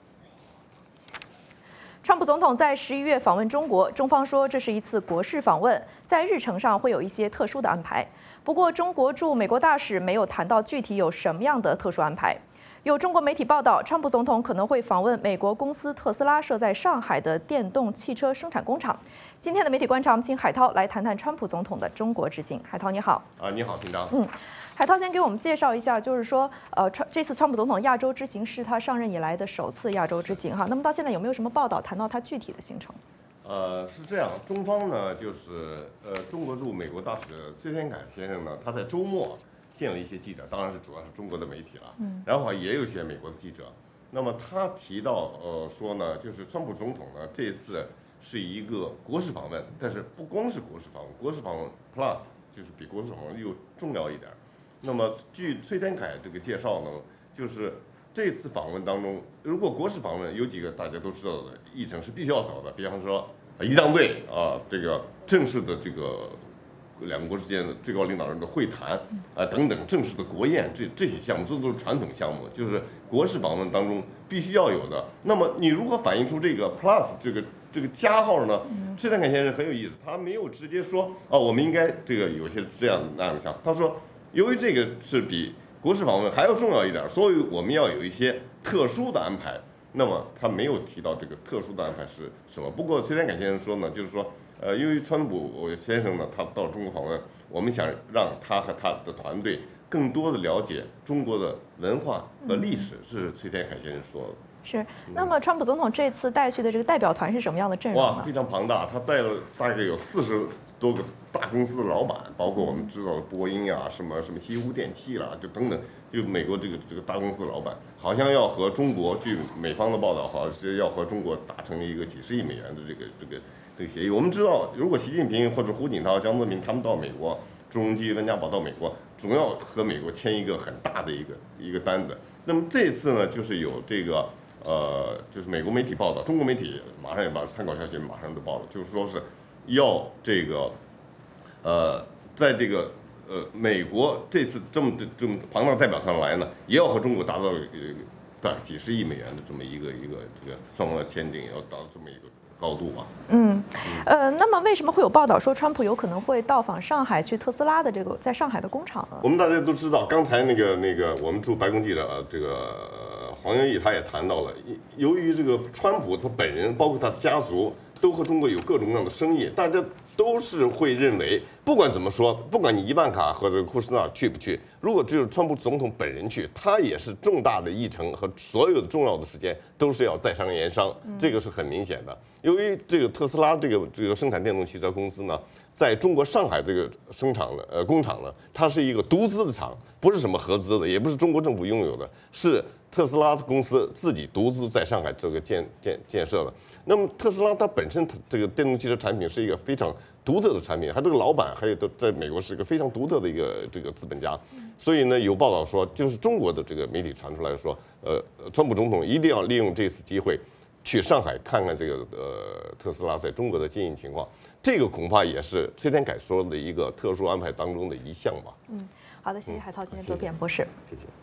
S2: 川普总统在11月访问中国，中方说这是一次国事访问，在日程上会有一些特殊的安排。不过，中国驻美国大使没有谈到具体有什么样的特殊安排。有中国媒体报道，川普总统可能会访问美国公司特斯拉设在上海的电动汽车生产工厂。今天的媒体观察，我们请海涛来谈谈川普总统的中国之行。海涛，你好。
S6: 你好，平章。
S2: 海涛先给我们介绍一下，就是说，这次川普总统亚洲之行是他上任以来的首次亚洲之行哈。那么到现在有没有什么报道谈到他具体的行程？
S6: 是这样，中方呢就是中国驻美国大使崔天凯先生呢，他在周末见了一些记者，当然是主要是中国的媒体了，然后也有一些美国的记者。那么他提到说呢，就是川普总统呢这次是一个国事访问，但是不光是国事访问，国事访问 Plus 就是比国事访问又重要一点。那么据崔天凯这个介绍呢，就是这次访问当中，如果国事访问有几个大家都知道的议程是必须要走的，比方说仪仗队这个正式的这个两国之间的最高领导人的会谈等等正式的国宴，这些项目这都是传统项目，就是国事访问当中必须要有的。那么你如何反映出这个 plus 这个加号呢？崔天凯先生很有意思，他没有直接说我们应该这个有些这样那样的项目，他说由于这个是比国事访问还要重要一点，所以我们要有一些特殊的安排。那么他没有提到这个特殊的安排是什么。不过崔天凯先生说呢，就是说由于川普先生呢，他到中国访问，我们想让他和他的团队更多的了解中国的文化和历史，是崔天凯先生说的。
S2: 是。那么川普总统这次带去的这个代表团是什么样的阵容呢？
S6: 哇，非常庞大，他带了大概有40多个大公司的老板，包括我们知道的波音啊，什么西屋电器啦，就等等，就美国这个大公司的老板，好像要和中国，据美方的报道，好像是要和中国达成一个几十亿美元的这个协议。我们知道，如果习近平或者胡锦涛、江泽民他们到美国，朱镕基、温家宝到美国，总要和美国签一个很大的一个单子。那么这次呢，就是有这个就是美国媒体报道，中国媒体马上也把参考消息马上都报了，就是说是要这个在这个美国这次这么庞大代表团来呢，也要和中国达到大几十亿美元的这么一个这个双方的签订，要达到这么一个高度吧。
S2: 那么为什么会有报道说川普有可能会到访上海，去特斯拉的这个在上海的工厂呢？
S6: 我们大家都知道，刚才那个我们驻白宫记者这个黄英毅他也谈到了，由于这个川普他本人包括他的家族都和中国有各种各样的生意，大家都是会认为，不管怎么说，不管你伊万卡和这个库什纳去不去，如果只有川普总统本人去，他也是重大的议程和所有的重要的时间都是要在商言商，这个是很明显的。由于这个特斯拉这个生产电动汽车公司呢，在中国上海这个工厂呢，它是一个独资的厂，不是什么合资的，也不是中国政府拥有的，是特斯拉公司自己独资在上海这个建设的。那么特斯拉它本身这个电动汽车产品是一个非常独特的产品，它这个老板还有在美国是一个非常独特的一个这个资本家，所以呢有报道说，就是中国的这个媒体传出来说，川普总统一定要利用这次机会去上海看看这个特斯拉在中国的经营情况，这个恐怕也是崔天凯说的一个特殊安排当中的一项吧。
S2: 好的，谢谢海涛今天做辩博士。
S6: 谢谢。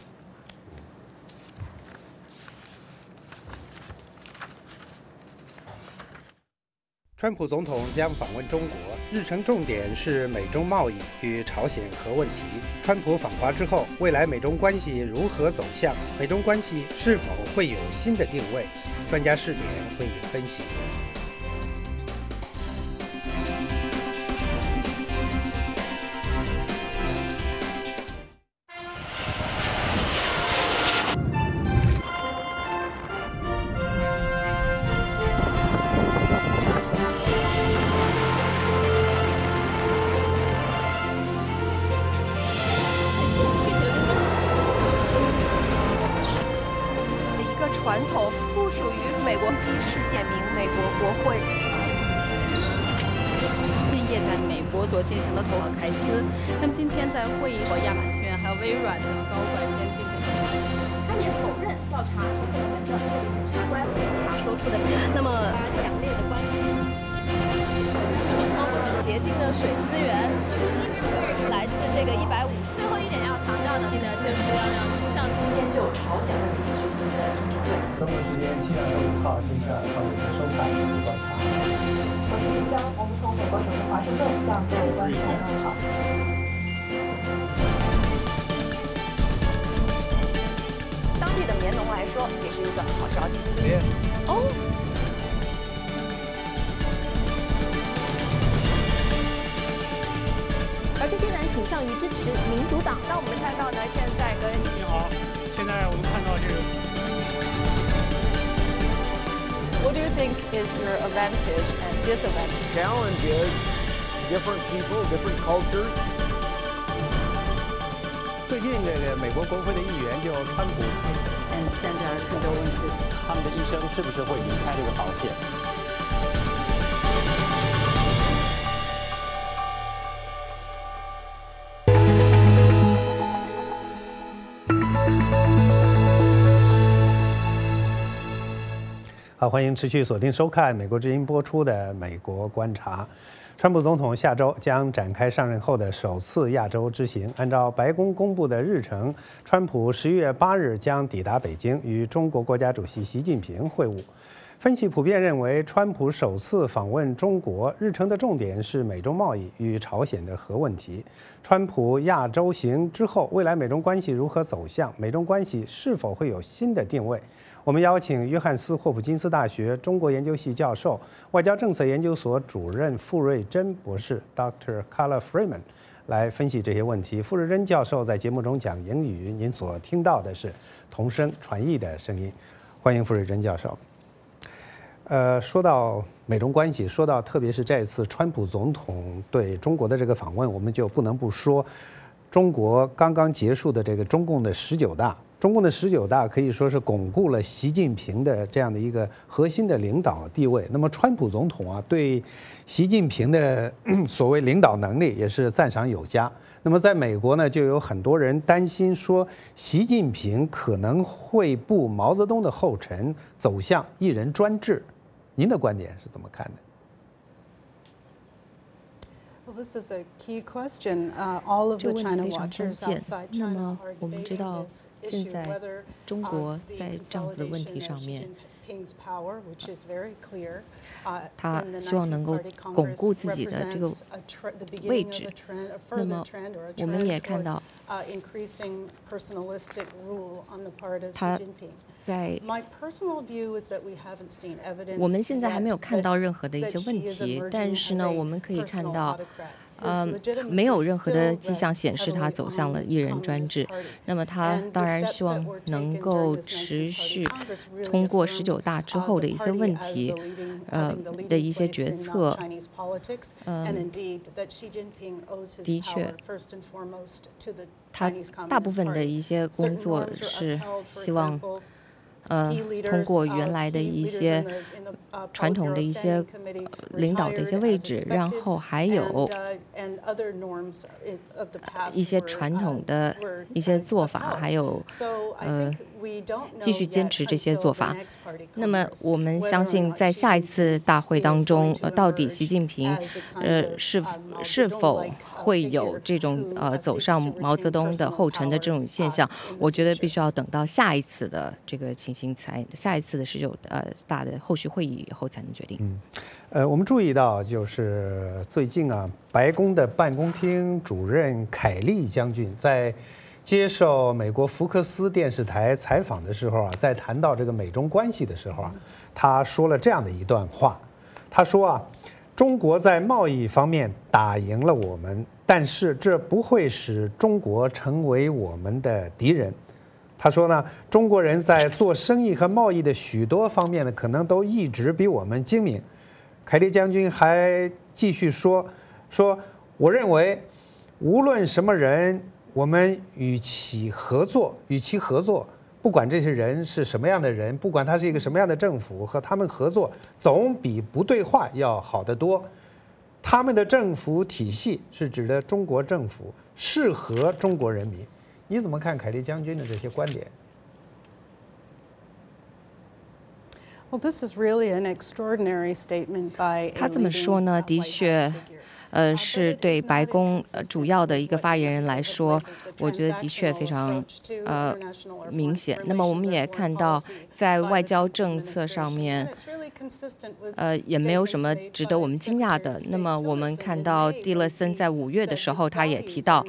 S1: 川普总统将访问中国，日程重点是美中贸易与朝鲜核问题。川普访华之后，未来美中关系如何走向？美中关系是否会有新的定位？专家视点为您分析。
S5: 传统不属于美国机事件明美国国会。
S21: 训业在美国所进行的投稿开司，那么今天在会议上，亚马逊还有微软等高管先进行。
S5: 他也否认调查投票人的这个审查官他说出的那么强烈的观点。
S7: 什么我们洁净的水资源来自这个150。最后一点要强调的呢，就是要让青少年
S22: 今天就朝鲜问题举行的听证会。
S1: 中国时间7月5号星期二，欢迎收看《观察》。
S22: 我是林章，我们从美国首都华盛顿向各位观众问好。
S5: 当地的棉农来说，也是一个好消息。哦。而这些人倾向于支持民主党。那我们看到呢，现在跟
S13: 你好，现在我们看到这个。
S5: What do you think is your advantage and disadvantage?
S23: Challenge is different people, different cultures.
S1: 最近这个美国国会的议员就川普，
S5: 现在更多问题是
S3: 他们的医生是不是会离开这个保险？
S1: 好，欢迎持续锁定收看美国之音播出的《美国观察》。川普总统下周将展开上任后的首次亚洲之行。按照白宫公布的日程，川普11月8日将抵达北京，与中国国家主席习近平会晤。分析普遍认为，川普首次访问中国，日程的重点是美中贸易与朝鲜的核问题。川普亚洲行之后，未来美中关系如何走向？美中关系是否会有新的定位？我们邀请约翰斯霍普金斯大学中国研究系教授、外交政策研究所主任傅瑞珍博士 Dr. Carla Freeman 来分析这些问题。傅瑞珍教授在节目中讲英语，您所听到的是同声传译的声音。欢迎傅瑞珍教授。说到美中关系，说到特别是这次川普总统对中国的这个访问，我们就不能不说中国刚刚结束的这个中共的19大。中共的19大可以说是巩固了习近平的这样的一个核心的领导地位。那么川普总统啊，对习近平的所谓领导能力也是赞赏有加。那么在美国呢，就有很多人担心说，习近平可能会步毛泽东的后尘，走向一人专制。您的观点是怎么看的
S24: ？Well, this is a key question. All of the China watchers outside China are debating this issue, whether the consolidation of Xi Jinping's power, which is very clear.
S22: 他希望能够巩固自己的这个位置。那么，我们也看到，他在我们现在还没有看到任何的一些问题，但是呢，我们可以看到。没有任何的迹象显示他走向了一人专制。那么他当然希望能够持续通过19大之后的一些问题，的一些决策。的确，他大部分的一些工作是希望。通过原来的一些传统的一些领导的一些位置，然后还有一些传统的一些做法，还有继续坚持这些做法。那么我们相信，在下一次大会当中，到底习近平是否会有这种走上毛泽东的后尘的这种现象，我觉得必须要等到下一次的这个情形下一次的19大的后续会议以后才能决定。
S1: 我们注意到，就是最近啊，白宫的办公厅主任凯利将军在接受美国福克斯电视台采访的时候啊，在谈到这个美中关系的时候啊，他说了这样的一段话。他说啊，中国在贸易方面打赢了我们，但是这不会使中国成为我们的敌人。他说呢，中国人在做生意和贸易的许多方面呢，可能都一直比我们精明。凯利将军还继续说，我认为无论什么人，我们与其合作， 不管这些人是什么样的人，不管他是一个什么样的政府，和他们合作总比不对话要好得多。他们的政府体系是指的中国政府适合中国人民。你怎么看凯利将军的这些观点？
S9: 他这么说呢，的确，是对白宫主要的一个发言人来说，我觉得的确非常明显。那么我们也看到，在外交政策上面，也没有什么值得我们惊讶的。那么我们看到蒂勒森在5月的时候，他也提到。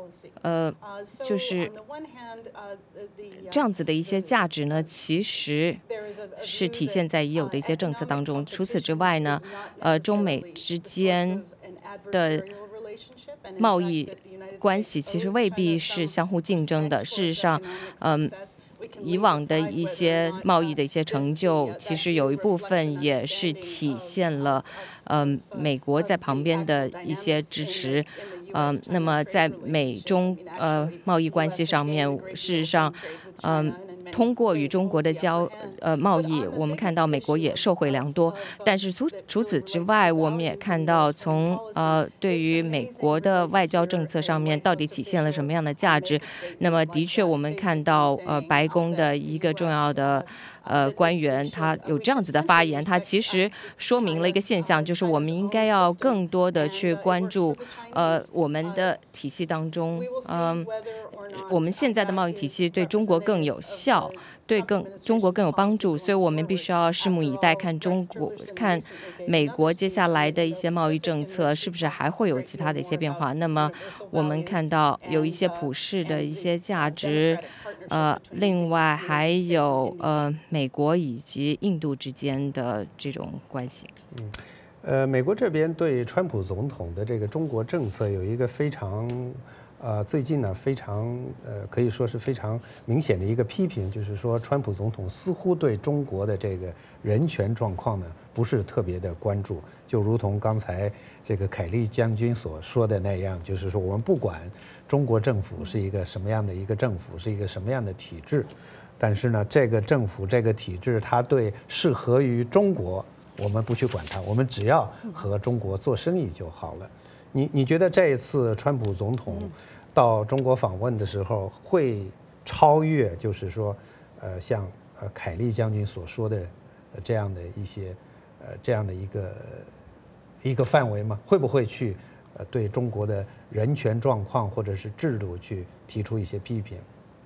S9: 就是这样子的一些价值呢，其实是体现在已有的一些政策当中。除此之外呢，中美之间的贸易关系其实未必是相互竞争的。事实上，以往的一些贸易的一些成就，其实有一部分也是体现了，美国在旁边的一些支持。那么在美中贸易关系上面，事实上，通过与中国的贸易，我们看到美国也受惠良多。但是除此之外，我们也看到从对于美国的外交政策上面到底体现了什么样的价值。那么的确，我们看到白宫的一个重要的官员他有这样子的发言，他其实说明了一个现象，就是我们应该要更多的去关注我们的体系当中，我们现在的贸易体系对中国更有效，对中国更有帮助，所以我们必须要拭目以待，看美国接下来的一些贸易政策是不是还会有其他的一些变化。那么我们看到有一些普世的一些价值，另外还有美国以及印度之间的这种关系。
S1: 美国这边对川普总统的这个中国政策有一个非常最近呢非常可以说是非常明显的一个批评，就是说川普总统似乎对中国的这个人权状况呢不是特别的关注，就如同刚才这个凯利将军所说的那样，就是说我们不管中国政府是一个什么样的一个政府，是一个什么样的体制，但是呢这个政府这个体制它对适合于中国我们不去管它，我们只要和中国做生意就好了。你觉得这一次川普总统到中国访问的时候，会超越就是说，像凯利将军所说的这样的一些这样的一个范围吗？会不会去对中国的人权状况或者是制度去提出一些批评？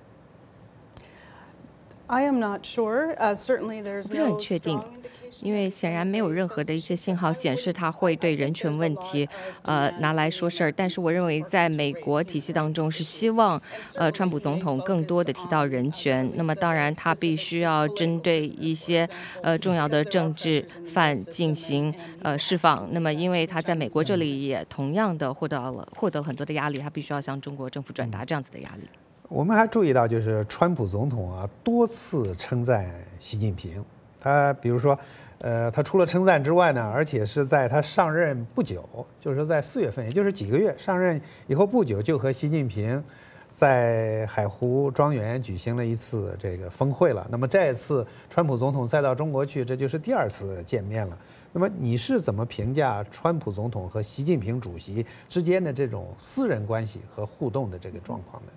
S9: 不是很确定，因为显然没有任何的一些信号显示他会对人权问题拿来说事儿。但是我认为在美国体系当中是希望川普总统更多的提到人权。那么当然他必须要针对一些重要的政治犯进行释放。那么因为他在美国这里也同样的获得了很多的压力，他必须要向中国政府转达这样子的压力。
S1: 我们还注意到，就是川普总统多次称赞习近平。他比如说，他除了称赞之外呢，而且是在他上任不久，就是在4月份，也就是几个月上任以后不久，就和习近平在海湖庄园举行了一次这个峰会了。那么这一次川普总统再到中国去，这就是第2次见面了。那么你是怎么评价川普总统和习近平主席之间的这种私人关系和互动的这个状况呢？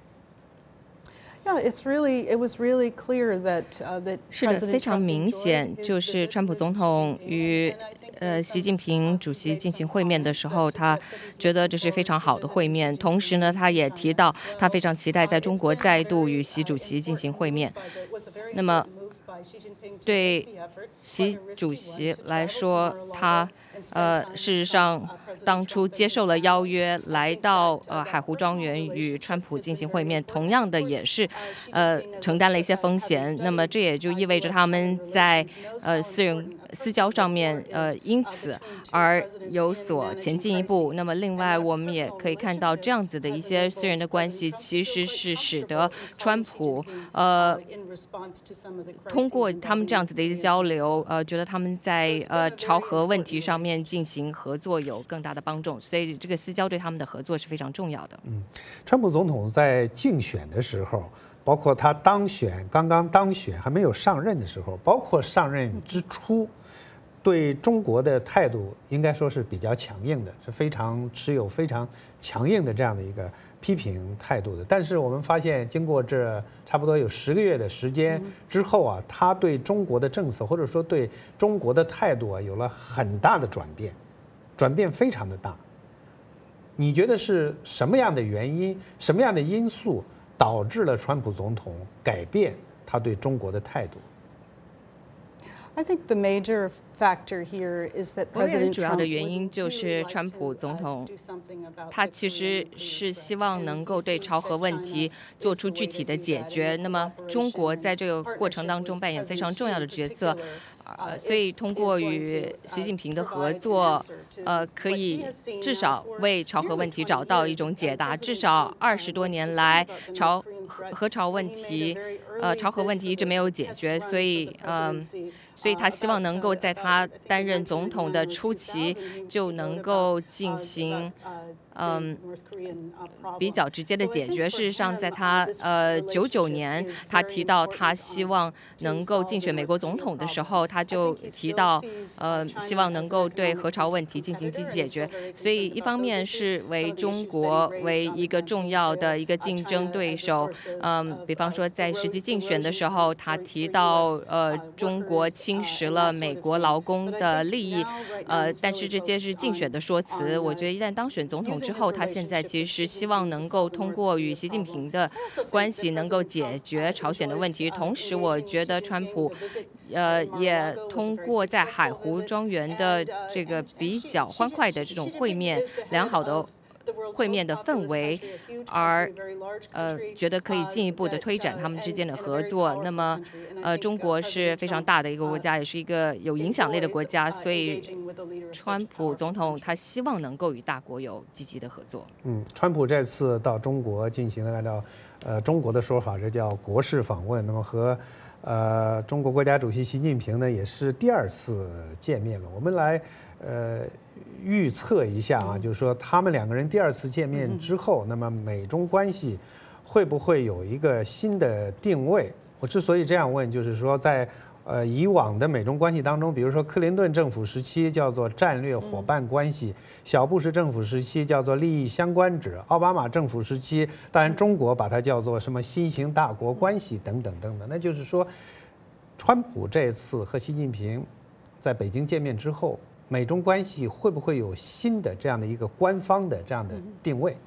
S9: 是的，非常明显，就是川普总统与习近平主席进行会面的时候，他觉得这是非常好的会面。同时呢，他也提到他非常期待在中国再度与习主席进行会面。那么，对习主席来说，他事实上当初接受了邀约，来到海湖庄园与川普进行会面，同样的也是承担了一些风险。那么这也就意味着他们在私交上面因此而有所前进一步。那么另外我们也可以看到，这样子的一些私人的关系，其实是使得川普通过他们这样子的一些交流，觉得他们在朝核问题上面进行合作有更大的帮助，所以这个私交对他们的合作是非常重要的。
S1: 川普总统在竞选的时候， 包括他刚刚当选还没有上任的时候，包括上任之初，对中国的态度应该说是比较强硬的，是持有非常强硬的这样的一个批评态度的。但是我们发现，经过这差不多有10个月的时间之后啊，他对中国的政策或者说对中国的态度啊，有了很大的转变非常的大。你觉得是什么样的原因、什么样的因素导致了川普总统改变他对中国的态度？
S24: I think the major factor here is that
S9: 我认为
S24: President
S9: 主要的
S24: Trump
S9: 原因就是川普总统，他其实是希望能够对朝核问题做出具体的解决。那么中国在这个过程当中扮演非常重要的角色。所以通过与习近平的合作，可以至少为朝核问题找到一种解答。至少20多年来，核朝问题，朝核问题一直没有解决，所以他希望能够在他担任总统的初期就能够进行。比较直接的解决。事实上，在他99年，他提到他希望能够竞选美国总统的时候，他就提到希望能够对核朝问题进行积极解决。所以，一方面是为中国为一个重要的一个竞争对手，比方说在实际竞选的时候，他提到中国侵蚀了美国劳工的利益，但是这些是竞选的说辞。我觉得一旦当选总统之后，他现在其实希望能够通过与习近平的关系能够解决朝鲜的问题。同时，我觉得川普也通过在海湖庄园的这个比较欢快的这种会面，良好的会面的氛围，而觉得可以进一步的推展他们之间的合作。那么中国是非常大的一个国家，也是一个有影响力的国家，所以川普总统他希望能够与大国有积极的合作。
S1: 川普这次到中国进行了按照中国的说法，这叫国事访问。那么和中国国家主席习近平呢也是第2次见面了。我们来预测一下啊，就是说他们2个人第2次见面之后，那么美中关系会不会有一个新的定位？我之所以这样问，就是说在以往的美中关系当中，比如说克林顿政府时期叫做战略伙伴关系，小布什政府时期叫做利益相关者，奥巴马政府时期，当然中国把它叫做什么新型大国关系等等等等。那就是说，川普这次和习近平在北京见面之后，美中关系会不会有新的这样的一个官方的这样的定位？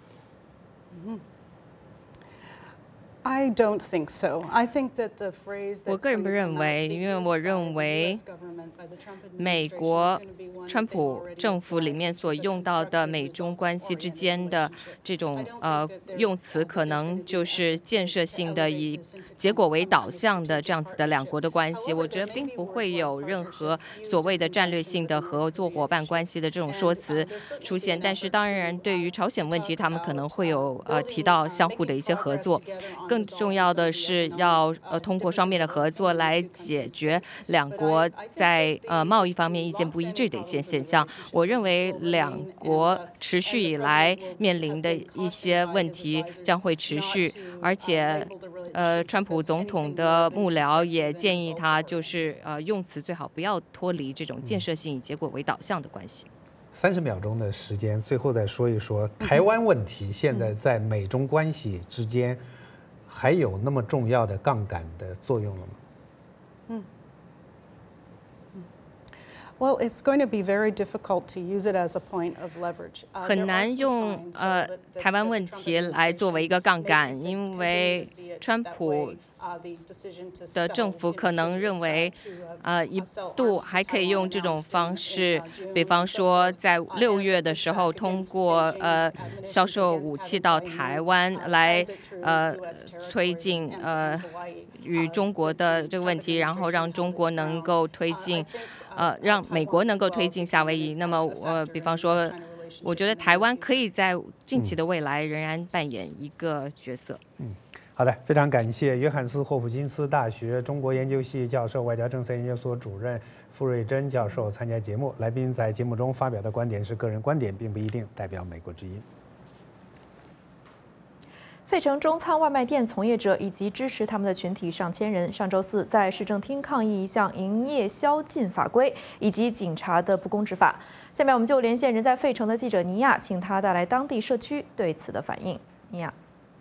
S9: 我个人不认为，因为我认为美国川普政府里面所用到的美中关系之间的这种用词，可能就是建设性的、以结果为导向的这样子的2国的关系。我觉得并不会有任何所谓的战略性的合作伙伴关系的这种说辞出现。但是当然，对于朝鲜问题，他们可能会有提到相互的一些合作。更重要的是要通过双边的合作来解决2国在贸易方面意见不一致的一些现象。我认为2国持续以来面临的一些问题将会持续，而且川普总统的幕僚也建议他就是用词最好不要脱离这种建设性以结果为导向的关系。
S1: 30秒钟的时间，最后再说一说台湾问题，现在在美中关系之间还有那么重要的杠杆的作用了吗？
S9: 很难用台湾问题来作为一个杠杆，因为川普的政府可能认为一度还可以用这种方式，比方说在6月的时候通过销售武器到台湾来推进与中国的这个问题，然后让中国能够推进让美国能够推进夏威夷。那么比方说我觉得台湾可以在近期的未来仍然扮演一个角色。
S1: 好的，非常感谢约翰斯霍普金斯大学中国研究系教授、外交政策研究所主任傅瑞珍教授参加节目。来宾在节目中发表的观点是个人观点，并不一定代表美国之音。
S2: 费城中餐外卖店从业者以及支持他们的群体上千人，上周四在市政厅抗议一项营业宵禁法规以及警察的不公执法。下面我们就连线人在费城的记者尼亚，请他带来当地社区对此的反应。尼亚。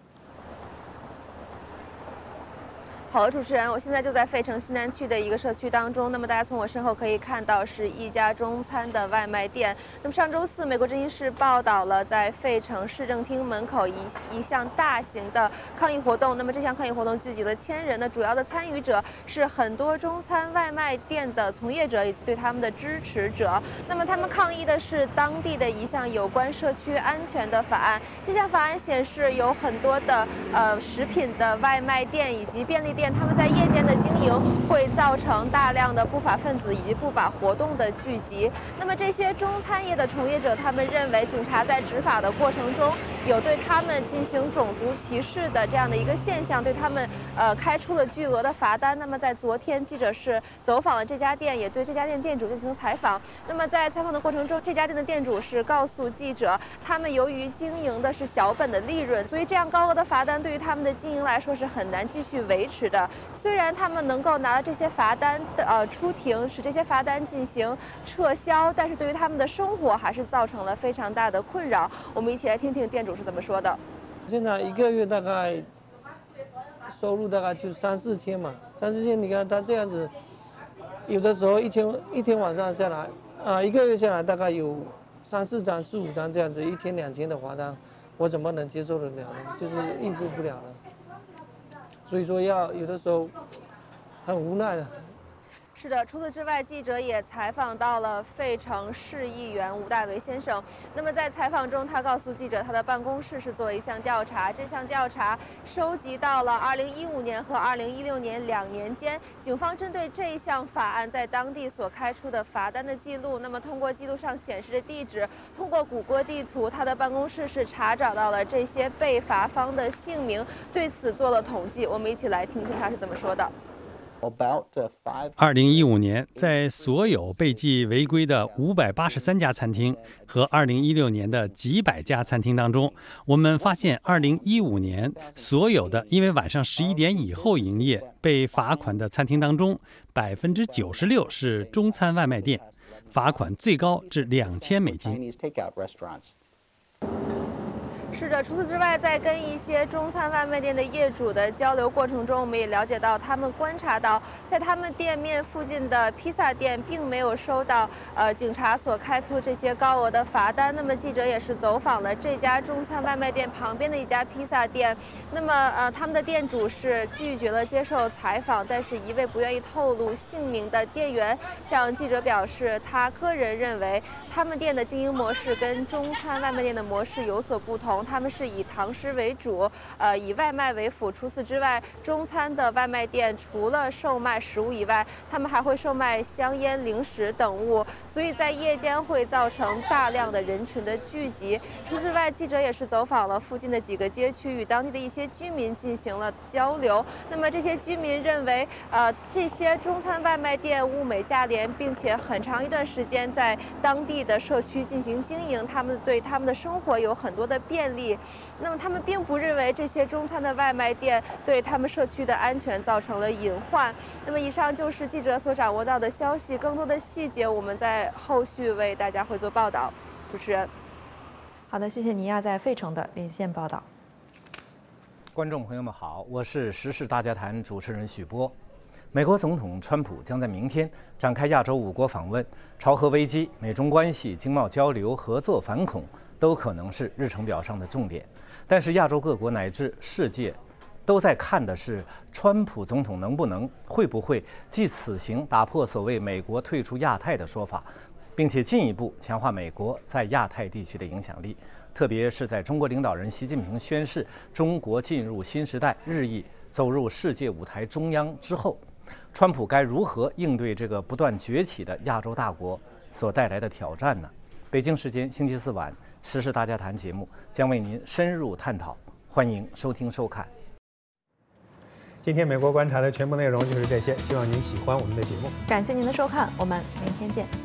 S10: 好的，主持人，我现在就在费城西南区的一个社区当中。那么大家从我身后可以看到，是一家中餐的外卖店。那么上周四，美国之音是报道了在费城市政厅门口一项大型的抗议活动。那么这项抗议活动聚集了1000人，的主要的参与者是很多中餐外卖店的从业者以及对他们的支持者。那么他们抗议的是当地的一项有关社区安全的法案。这项法案显示，有很多的食品的外卖店以及便利店，他们在夜间的经营会造成大量的不法分子以及不法活动的聚集。那么这些中餐业的从业者，他们认为警察在执法的过程中有对他们进行种族歧视的这样的一个现象，对他们开出了巨额的罚单。那么在昨天，记者是走访了这家店，也对这家店店主进行采访。那么在采访的过程中，这家店的店主是告诉记者，他们由于经营的是小本的利润，所以这样高额的罚单对于他们的经营来说是很难继续维持的。虽然他们能够拿到这些罚单出庭，使这些罚单进行撤销，但是对于他们的生活还是造成了非常大的困扰。我们一起来听听店主是怎么说的。
S11: 现在一个月大概收入大概就3、4千嘛，3、4千，你看他这样子，有的时候一天晚上下来，一个月下来大概有3、4张、4、5张这样子，1000、2000的罚单，我怎么能接受得了呢？就是应付不了了。所以说有的时候很无奈的。
S10: 是的，除此之外，记者也采访到了费城市议员吴大维先生。那么在采访中，他告诉记者，他的办公室是做了一项调查。这项调查收集到了2015年和2016年2年间，警方针对这一项法案在当地所开出的罚单的记录。那么通过记录上显示的地址，通过谷歌地图，他的办公室是查找到了这些被罚方的姓名，对此做了统计。我们一起来听听他是怎么说的。
S12: 2015年，在所有被记违规的583家餐厅和2016年的几百家餐厅当中，我们发现2015年所有的因为晚上11点以后营业被罚款的餐厅当中，96%是中餐外卖店，罚款最高至$2000。
S10: 是的，除此之外，在跟一些中餐外卖店的业主的交流过程中，我们也了解到，他们观察到，在他们店面附近的披萨店并没有收到警察所开出这些高额的罚单。那么记者也是走访了这家中餐外卖店旁边的一家披萨店，那么他们的店主是拒绝了接受采访，但是一位不愿意透露姓名的店员向记者表示，他个人认为他们店的经营模式跟中餐外卖店的模式有所不同。他们是以堂食为主，以外卖为辅。除此之外，中餐的外卖店除了售卖食物以外，他们还会售卖香烟、零食等物，所以在夜间会造成大量的人群的聚集。除此之外，记者也是走访了附近的几个街区，与当地的一些居民进行了交流。那么这些居民认为，这些中餐外卖店物美价廉，并且很长一段时间在当地的社区进行经营，他们对他们的生活有很多的便利。那么他们并不认为这些中餐的外卖店对他们社区的安全造成了隐患。那么以上就是记者所掌握到的消息，更多的细节我们在后续为大家会做报道。主持人，
S2: 好的，谢谢尼亚在费城的连线报道。
S14: 观众朋友们好，我是时事大家谈主持人许波。美国总统川普将在明天展开亚洲5国访问，朝核危机、美中关系、经贸交流、合作反恐都可能是日程表上的重点。但是亚洲各国乃至世界都在看的是川普总统会不会借此行打破所谓美国退出亚太的说法，并且进一步强化美国在亚太地区的影响力。特别是在中国领导人习近平宣示中国进入新时代，日益走入世界舞台中央之后，川普该如何应对这个不断崛起的亚洲大国所带来的挑战呢？北京时间星期4晚，时事大家谈节目将为您深入探讨，欢迎收听收看。
S1: 今天美国观察的全部内容就是这些，希望您喜欢我们的节目。
S2: 感谢您的收看，我们明天见。